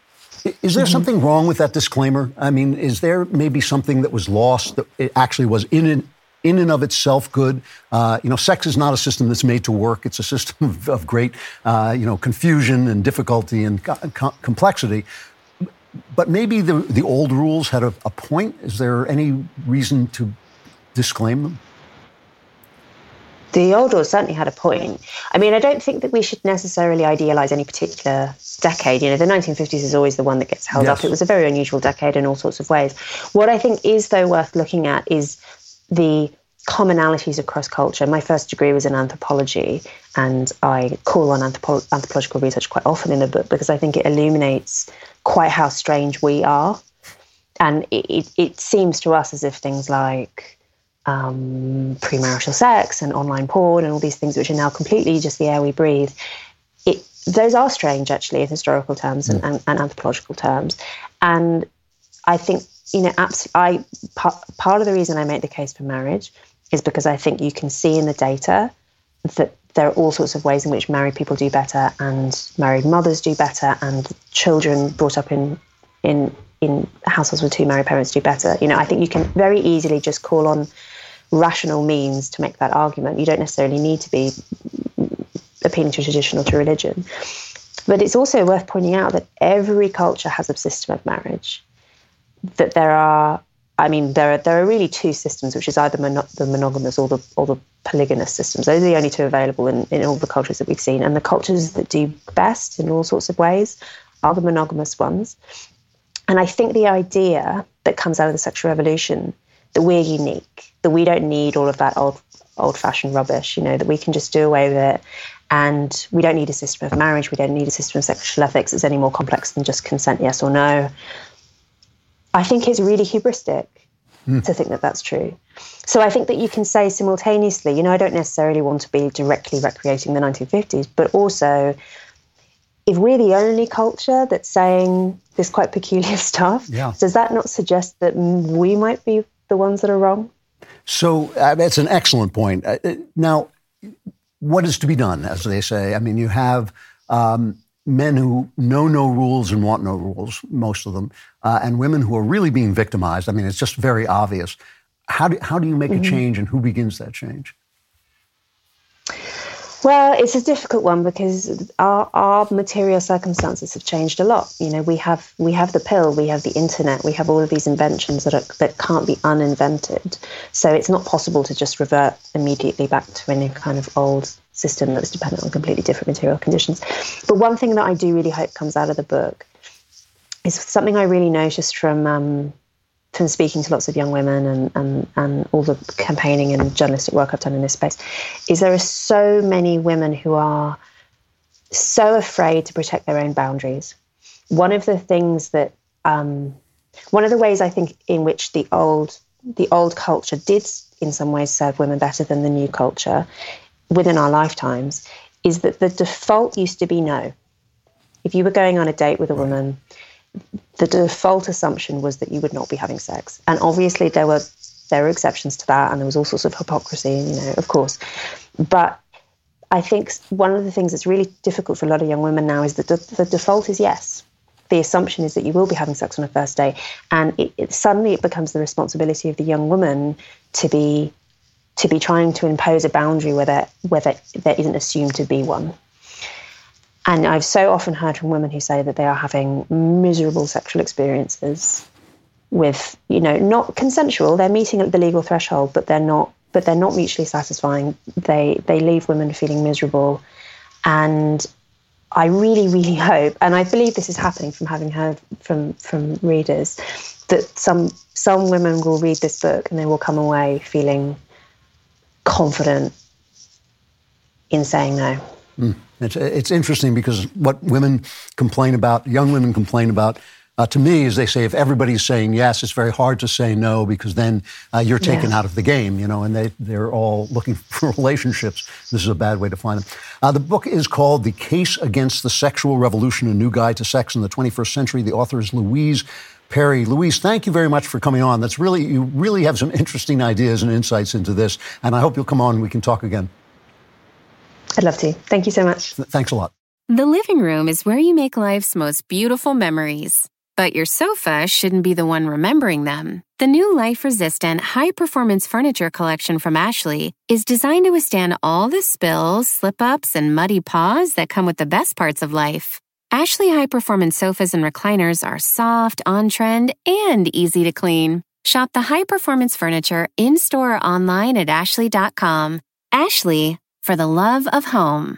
S2: Is there mm-hmm. something wrong with that disclaimer? I mean, is there maybe something that was lost that it actually was in and, in and of itself good? Uh, you know, sex is not a system that's made to work. It's a system of, of great, uh, you know, confusion and difficulty and co- co- complexity. But maybe the, the old rules had a, a point. Is there any reason to disclaim them?
S20: The old rules certainly had a point. I mean, I don't think that we should necessarily idealize any particular decade. You know, the nineteen fifties is always the one that gets held yes. up. It was a very unusual decade in all sorts of ways. What I think is, though, worth looking at is the commonalities across culture. My first degree was in anthropology, and I call on anthropo- anthropological research quite often in the book because I think it illuminates quite how strange we are. And it, it, it seems to us as if things like um, premarital sex and online porn and all these things which are now completely just the air we breathe, it, those are strange, actually, in historical terms and, and, and anthropological terms. And I think, you know, abs- I part, part of the reason I make the case for marriage is because I think you can see in the data that there are all sorts of ways in which married people do better and married mothers do better and children brought up in in in households with two married parents do better. You know, I think you can very easily just call on rational means to make that argument. You don't necessarily need to be appealing to tradition or to religion. But it's also worth pointing out that every culture has a system of marriage. That there are, I mean, there are there are really two systems, which is either mono- the monogamous or the or the polygamous systems. Those are the only two available in, in all the cultures that we've seen. And the cultures that do best in all sorts of ways are the monogamous ones. And I think the idea that comes out of the sexual revolution, that we're unique, that we don't need all of that old old-fashioned rubbish, you know, that we can just do away with it. And we don't need a system of marriage. We don't need a system of sexual ethics that's any more complex than just consent, yes or no. I think it's really hubristic mm. to think that that's true. So I think that you can say simultaneously, you know, I don't necessarily want to be directly recreating the nineteen fifties, but also if we're the only culture that's saying this quite peculiar stuff, yeah. does that not suggest that we might be the ones that are wrong?
S2: So uh, that's an excellent point. Uh, now, what is to be done, as they say? I mean, you have um, men who know no rules and want no rules, most of them, uh, and women who are really being victimized. I mean, it's just very obvious. How do, how do you make mm-hmm. a change, and who begins that change?
S20: Well, it's a difficult one because our, our material circumstances have changed a lot. You know, we have we have the pill, we have the internet, we have all of these inventions that are, that can't be uninvented. So it's not possible to just revert immediately back to any kind of old system that's dependent on completely different material conditions. But one thing that I do really hope comes out of the book is something I really noticed from um, from speaking to lots of young women and, and, and all the campaigning and journalistic work I've done in this space, is there are so many women who are so afraid to protect their own boundaries. One of the things that, um, one of the ways I think in which the old the old culture did in some ways serve women better than the new culture within our lifetimes is that the default used to be no. If you were going on a date with a woman, the default assumption was that you would not be having sex. And obviously there were there were exceptions to that, and there was all sorts of hypocrisy, you know, of course. But I think one of the things that's really difficult for a lot of young women now is that the, the default is yes. The assumption is that you will be having sex on a first date, and it, it, suddenly it becomes the responsibility of the young woman to be to be trying to impose a boundary where there, where there, there isn't assumed to be one. And I've so often heard from women who say that they are having miserable sexual experiences with, you know, not consensual. They're meeting at the legal threshold, but they're not. But they're not mutually satisfying. They they leave women feeling miserable, and I really, really hope, and I believe this is happening from having heard from from readers, that some some women will read this book and they will come away feeling confident in saying no.
S2: Mm. It's, it's interesting because what women complain about, young women complain about, uh, to me, is they say if everybody's saying yes, it's very hard to say no because then uh, you're taken
S20: Yeah.
S2: out of the game, you know, and they, they're all looking for relationships. This is a bad way to find them. Uh, the book is called The Case Against the Sexual Revolution, A New Guide to Sex in the twenty-first Century. The author is Louise Perry. Louise, thank you very much for coming on. That's really, you really have some interesting ideas and insights into this, and I hope you'll come on and we can talk again.
S20: I'd love to. Thank you so much.
S2: Th- Thanks a lot.
S12: The living room is where you make life's most beautiful memories. But your sofa shouldn't be the one remembering them. The new life-resistant, high-performance furniture collection from Ashley is designed to withstand all the spills, slip-ups, and muddy paws that come with the best parts of life. Ashley high-performance sofas and recliners are soft, on-trend, and easy to clean. Shop the high-performance furniture in-store or online at ashley dot com. Ashley, for the love of home.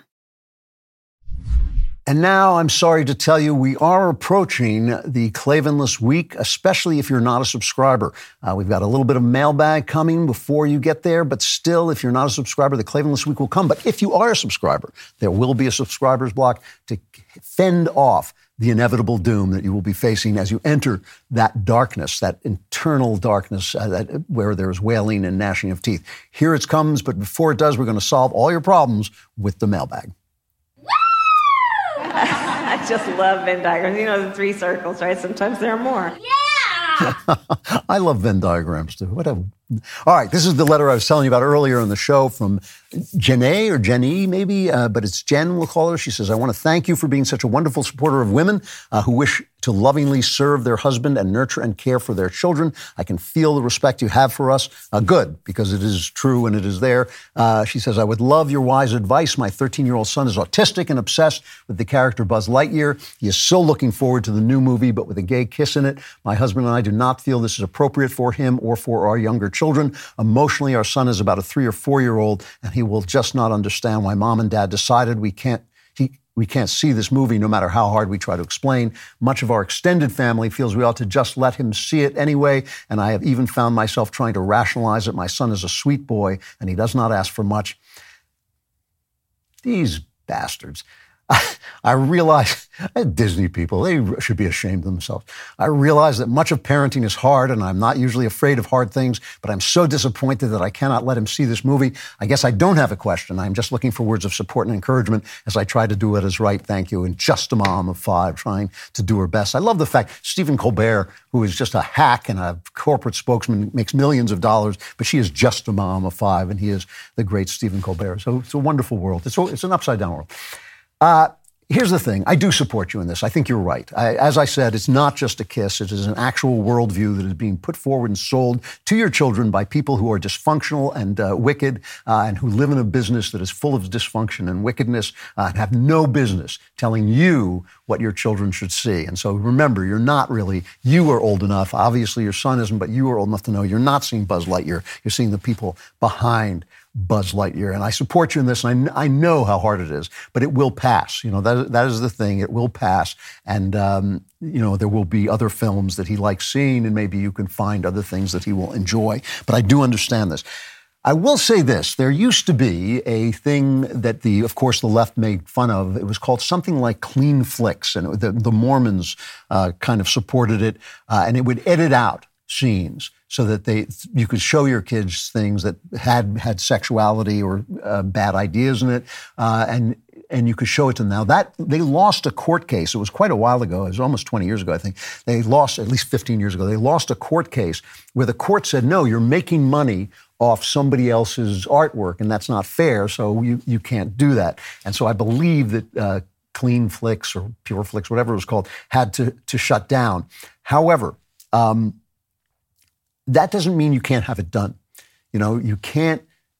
S2: And now I'm sorry to tell you, we are approaching the Klavanless Week, especially if you're not a subscriber. Uh, we've got a little bit of mailbag coming before you get there, but still, if you're not a subscriber, the Klavanless Week will come. But if you are a subscriber, there will be a subscriber's block to fend off the inevitable doom that you will be facing as you enter that darkness, that internal darkness uh, that, where there is wailing and gnashing of teeth. Here it comes, but before it does, we're going to solve all your problems with the mailbag.
S1: I just love Venn diagrams. You know, the three circles, right? Sometimes there are more.
S2: I love Venn diagrams, too. Whatever. All right, this is the letter I was telling you about earlier in the show from Jenny or Jenny, maybe, uh, but it's Jen, we'll call her. She says, I want to thank you for being such a wonderful supporter of women uh, who wish to lovingly serve their husband and nurture and care for their children. I can feel the respect you have for us. Uh, good, because it is true and it is there. Uh, she says, I would love your wise advice. My thirteen-year-old son is autistic and obsessed with the character Buzz Lightyear. He is so looking forward to the new movie, but with a gay kiss in it. My husband and I do not feel this is appropriate for him or for our younger children. Emotionally, our son is about a three or four-year-old, and he will just not understand why mom and dad decided we can't he, we can't see this movie no matter how hard we try to explain. Much of our extended family feels we ought to just let him see it anyway, and I have even found myself trying to rationalize it. My son is a sweet boy, and he does not ask for much. These bastards. I realize, Disney people, they should be ashamed of themselves. I realize that much of parenting is hard, and I'm not usually afraid of hard things, but I'm so disappointed that I cannot let him see this movie. I guess I don't have a question. I'm just looking for words of support and encouragement as I try to do what is right. Thank you. And just a mom of five trying to do her best. I love the fact Stephen Colbert, who is just a hack and a corporate spokesman, makes millions of dollars, but she is just a mom of five, and he is the great Stephen Colbert. So it's a wonderful world. It's, a, it's an upside-down world. Uh, here's the thing. I do support you in this. I think you're right. I, as I said, it's not just a kiss. It is an actual worldview that is being put forward and sold to your children by people who are dysfunctional and uh, wicked uh, and who live in a business that is full of dysfunction and wickedness uh, and have no business telling you what your children should see. And so remember, you're not really, you are old enough. Obviously, your son isn't, but you are old enough to know you're not seeing Buzz Lightyear. You're seeing the people behind Buzz Lightyear. And I support you in this, and I, I know how hard it is, but it will pass. You know, that, that is the thing. It will pass. And, um, you know, there will be other films that he likes seeing, and maybe you can find other things that he will enjoy. But I do understand this. I will say this. There used to be a thing that the, of course, the left made fun of. It was called something like clean flicks, and it, the, the Mormons uh, kind of supported it, uh, and it would edit out scenes so that they you could show your kids things that had had sexuality or uh, bad ideas in it, uh, and and you could show it to them. Now that they lost a court case. It was quite a while ago. It was almost twenty years ago, I think. They lost, at least fifteen years ago, they lost a court case where the court said, no, you're making money off somebody else's artwork, and that's not fair, so you, you can't do that. And so I believe that uh, Clean Flicks or Pure Flicks, whatever it was called, had to, to shut down. However, um, that doesn't mean you can't have it done. You know, you can't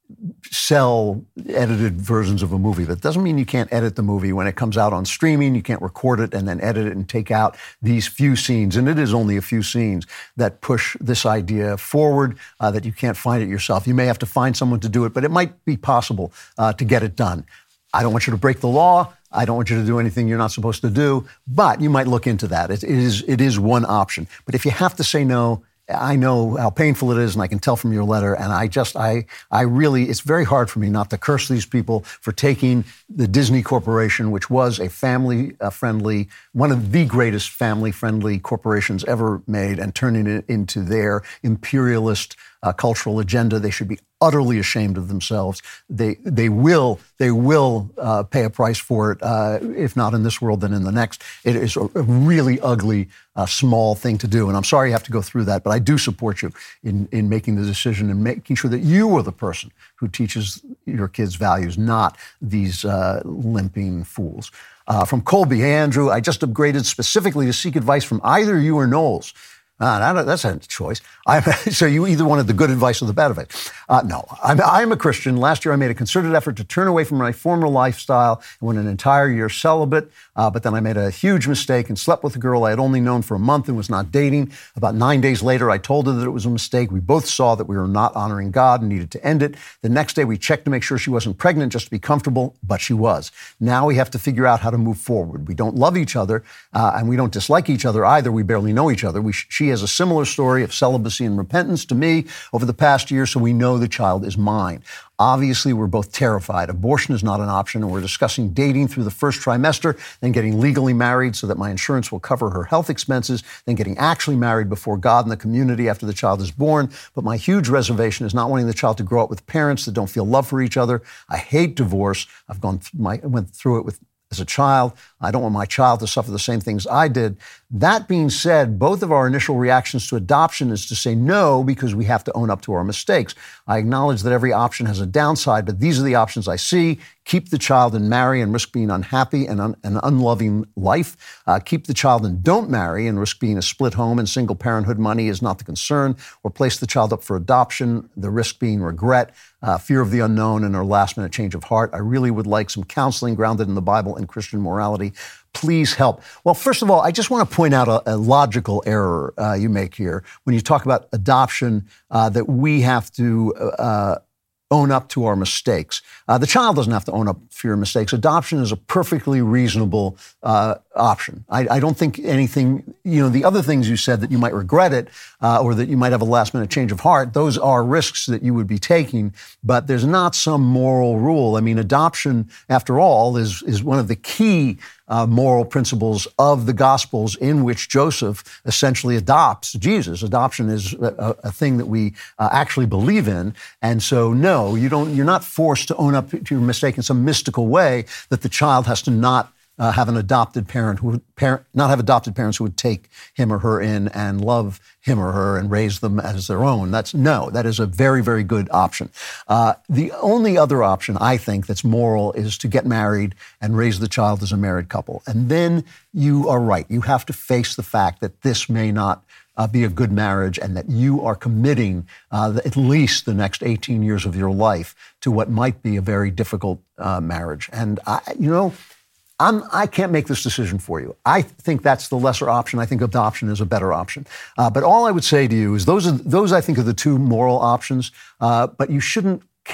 S2: sell edited versions of a movie. That doesn't mean you can't edit the movie when it comes out on streaming. You can't record it and then edit it and take out these few scenes. And it is only a few scenes that push this idea forward, uh, that you can't find it yourself. You may have to find someone to do it, but it might be possible uh, to get it done. I don't want you to break the law. I don't want you to do anything you're not supposed to do, but you might look into that. It, it is, it is one option. But if you have to say no, I know how painful it is, and I can tell from your letter, and I just, I, I really, it's very hard for me not to curse these people for taking the Disney Corporation, which was a family-friendly, one of the greatest family-friendly corporations ever made, and turning it into their imperialist uh, cultural agenda. They should be utterly ashamed of themselves. They they will they will uh, pay a price for it, uh, if not in this world, then in the next. It is a, a really ugly, uh, small thing to do, and I'm sorry you have to go through that, but I do support you in, in making the decision and making sure that you are the person who teaches your kids values, not these uh, limping fools. Uh, from Colby, hey, Andrew, I just upgraded specifically to seek advice from either you or Knowles. Uh, that, that's a choice. I'm, so you either wanted the good advice or the bad advice. Uh, no, I'm, I'm a Christian. Last year I made a concerted effort to turn away from my former lifestyle and went an entire year celibate, uh, but then I made a huge mistake and slept with a girl I had only known for a month and was not dating. About nine days later, I told her that it was a mistake. We both saw that we were not honoring God and needed to end it. The next day we checked to make sure she wasn't pregnant just to be comfortable, but she was. Now we have to figure out how to move forward. We don't love each other, uh, and we don't dislike each other either. We barely know each other. We, she has a similar story of celibacy and repentance to me over the past year, so we know the child is mine. Obviously, we're both terrified. Abortion is not an option, and we're discussing dating through the first trimester, then getting legally married so that my insurance will cover her health expenses, then getting actually married before God and the community after the child is born. But my huge reservation is not wanting the child to grow up with parents that don't feel love for each other. I hate divorce. I've gone th- my, went through it with as a child. I don't want my child to suffer the same things I did. That being said, both of our initial reactions to adoption is to say no because we have to own up to our mistakes. I acknowledge that every option has a downside, but these are the options I see. Keep the child and marry and risk being unhappy and un- an unloving life. Uh, keep the child and don't marry and risk being a split home and single parenthood money is not the concern. Or place the child up for adoption, the risk being regret, uh, fear of the unknown, and a last-minute change of heart. I really would like some counseling grounded in the Bible and Christian morality. Please help. Well, first of all, I just want to point out a, a logical error uh, you make here when you talk about adoption, uh, that we have to uh, own up to our mistakes. Uh, the child doesn't have to own up to your mistakes. Adoption is a perfectly reasonable uh, option. I, I don't think anything, you know, the other things you said that you might regret it uh, or that you might have a last minute change of heart, those are risks that you would be taking, but there's not some moral rule. I mean, adoption, after all, is, is one of the key Uh, moral principles of the Gospels in which Joseph essentially adopts Jesus. Adoption is a, a thing that we uh, actually believe in. And so, no, you don't, you're not forced to own up to your mistake in some mystical way that the child has to not Uh, have an adopted parent who would parent, not have adopted parents who would take him or her in and love him or her and raise them as their own. That's no, that is a very, very good option. Uh, the only other option I think that's moral is to get married and raise the child as a married couple. And then you are right. You have to face the fact that this may not Uh, be a good marriage and that you are committing uh, at least the next eighteen years of your life to what might be a very difficult uh, marriage. And, I, you know, I'm, I can't make this decision for you. I think that's the lesser option. I think adoption is a better option. Uh, but all I would say to you is those are those I think are the two moral options. Uh, but you shouldn't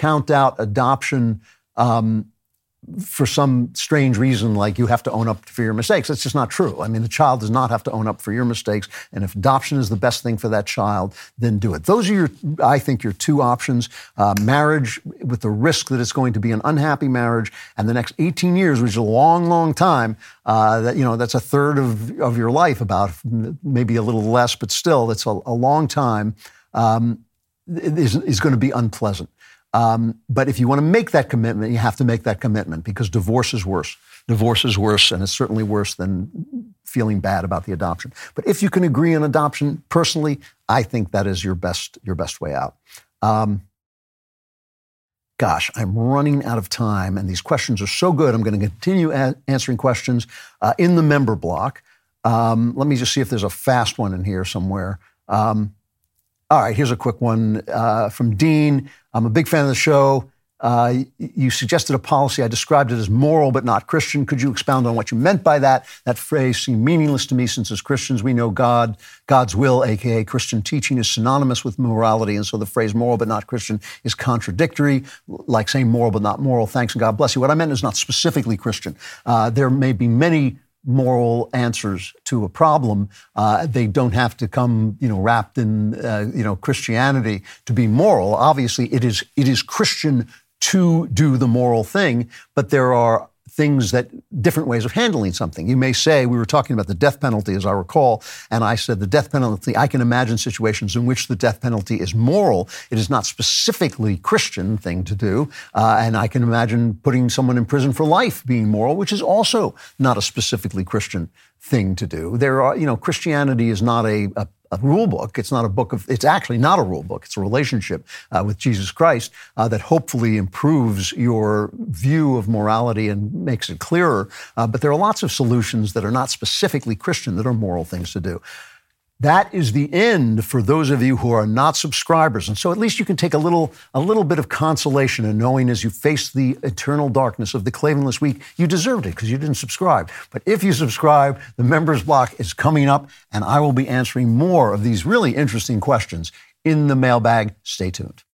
S2: count out adoption um, for some strange reason, like you have to own up for your mistakes. That's just not true. I mean, the child does not have to own up for your mistakes. And if adoption is the best thing for that child, then do it. Those are your, I think, your two options. Uh, marriage with the risk that it's going to be an unhappy marriage, and the next eighteen years, which is a long, long time, uh, that, you know, that's a third of, of your life, about maybe a little less, but still, it's a, a long time, um, is, is going to be unpleasant. Um, but if you want to make that commitment, you have to make that commitment, because divorce is worse. Divorce is worse, and it's certainly worse than feeling bad about the adoption. But if you can agree on adoption, personally, I think that is your best your best way out. Um, gosh, I'm running out of time, and these questions are so good. I'm going to continue a- answering questions uh, in the member block. Um, let me just see if there's a fast one in here somewhere. Um, all right, here's a quick one uh, from Dean. I'm a big fan of the show. Uh, you suggested a policy. I described it as moral but not Christian. Could you expound on what you meant by that? That phrase seemed meaningless to me, since as Christians we know God, God's will, a k a. Christian teaching, is synonymous with morality, and so the phrase moral but not Christian is contradictory, like saying moral but not moral. Thanks and God bless you. What I meant is not specifically Christian. Uh, there may be many moral answers to a problem. Uh, they don't have to come, you know, wrapped in, uh, you know, Christianity to be moral. Obviously, it is it is Christian to do the moral thing, but there are things that, different ways of handling something. You may say, we were talking about the death penalty, as I recall, and I said the death penalty, I can imagine situations in which the death penalty is moral. It is not specifically Christian thing to do, uh, and I can imagine putting someone in prison for life being moral, which is also not a specifically Christian thing to do. There are, you know, Christianity is not a, a a rule book. It's not a book of, it's actually not a rule book. It's a relationship uh, with Jesus Christ uh, that hopefully improves your view of morality and makes it clearer. Uh, but there are lots of solutions that are not specifically Christian that are moral things to do. That is the end for those of you who are not subscribers. And so at least you can take a little a little bit of consolation in knowing, as you face the eternal darkness of the Klavanless Week, you deserved it because you didn't subscribe. But if you subscribe, the members block is coming up, and I will be answering more of these really interesting questions in the mailbag. Stay tuned.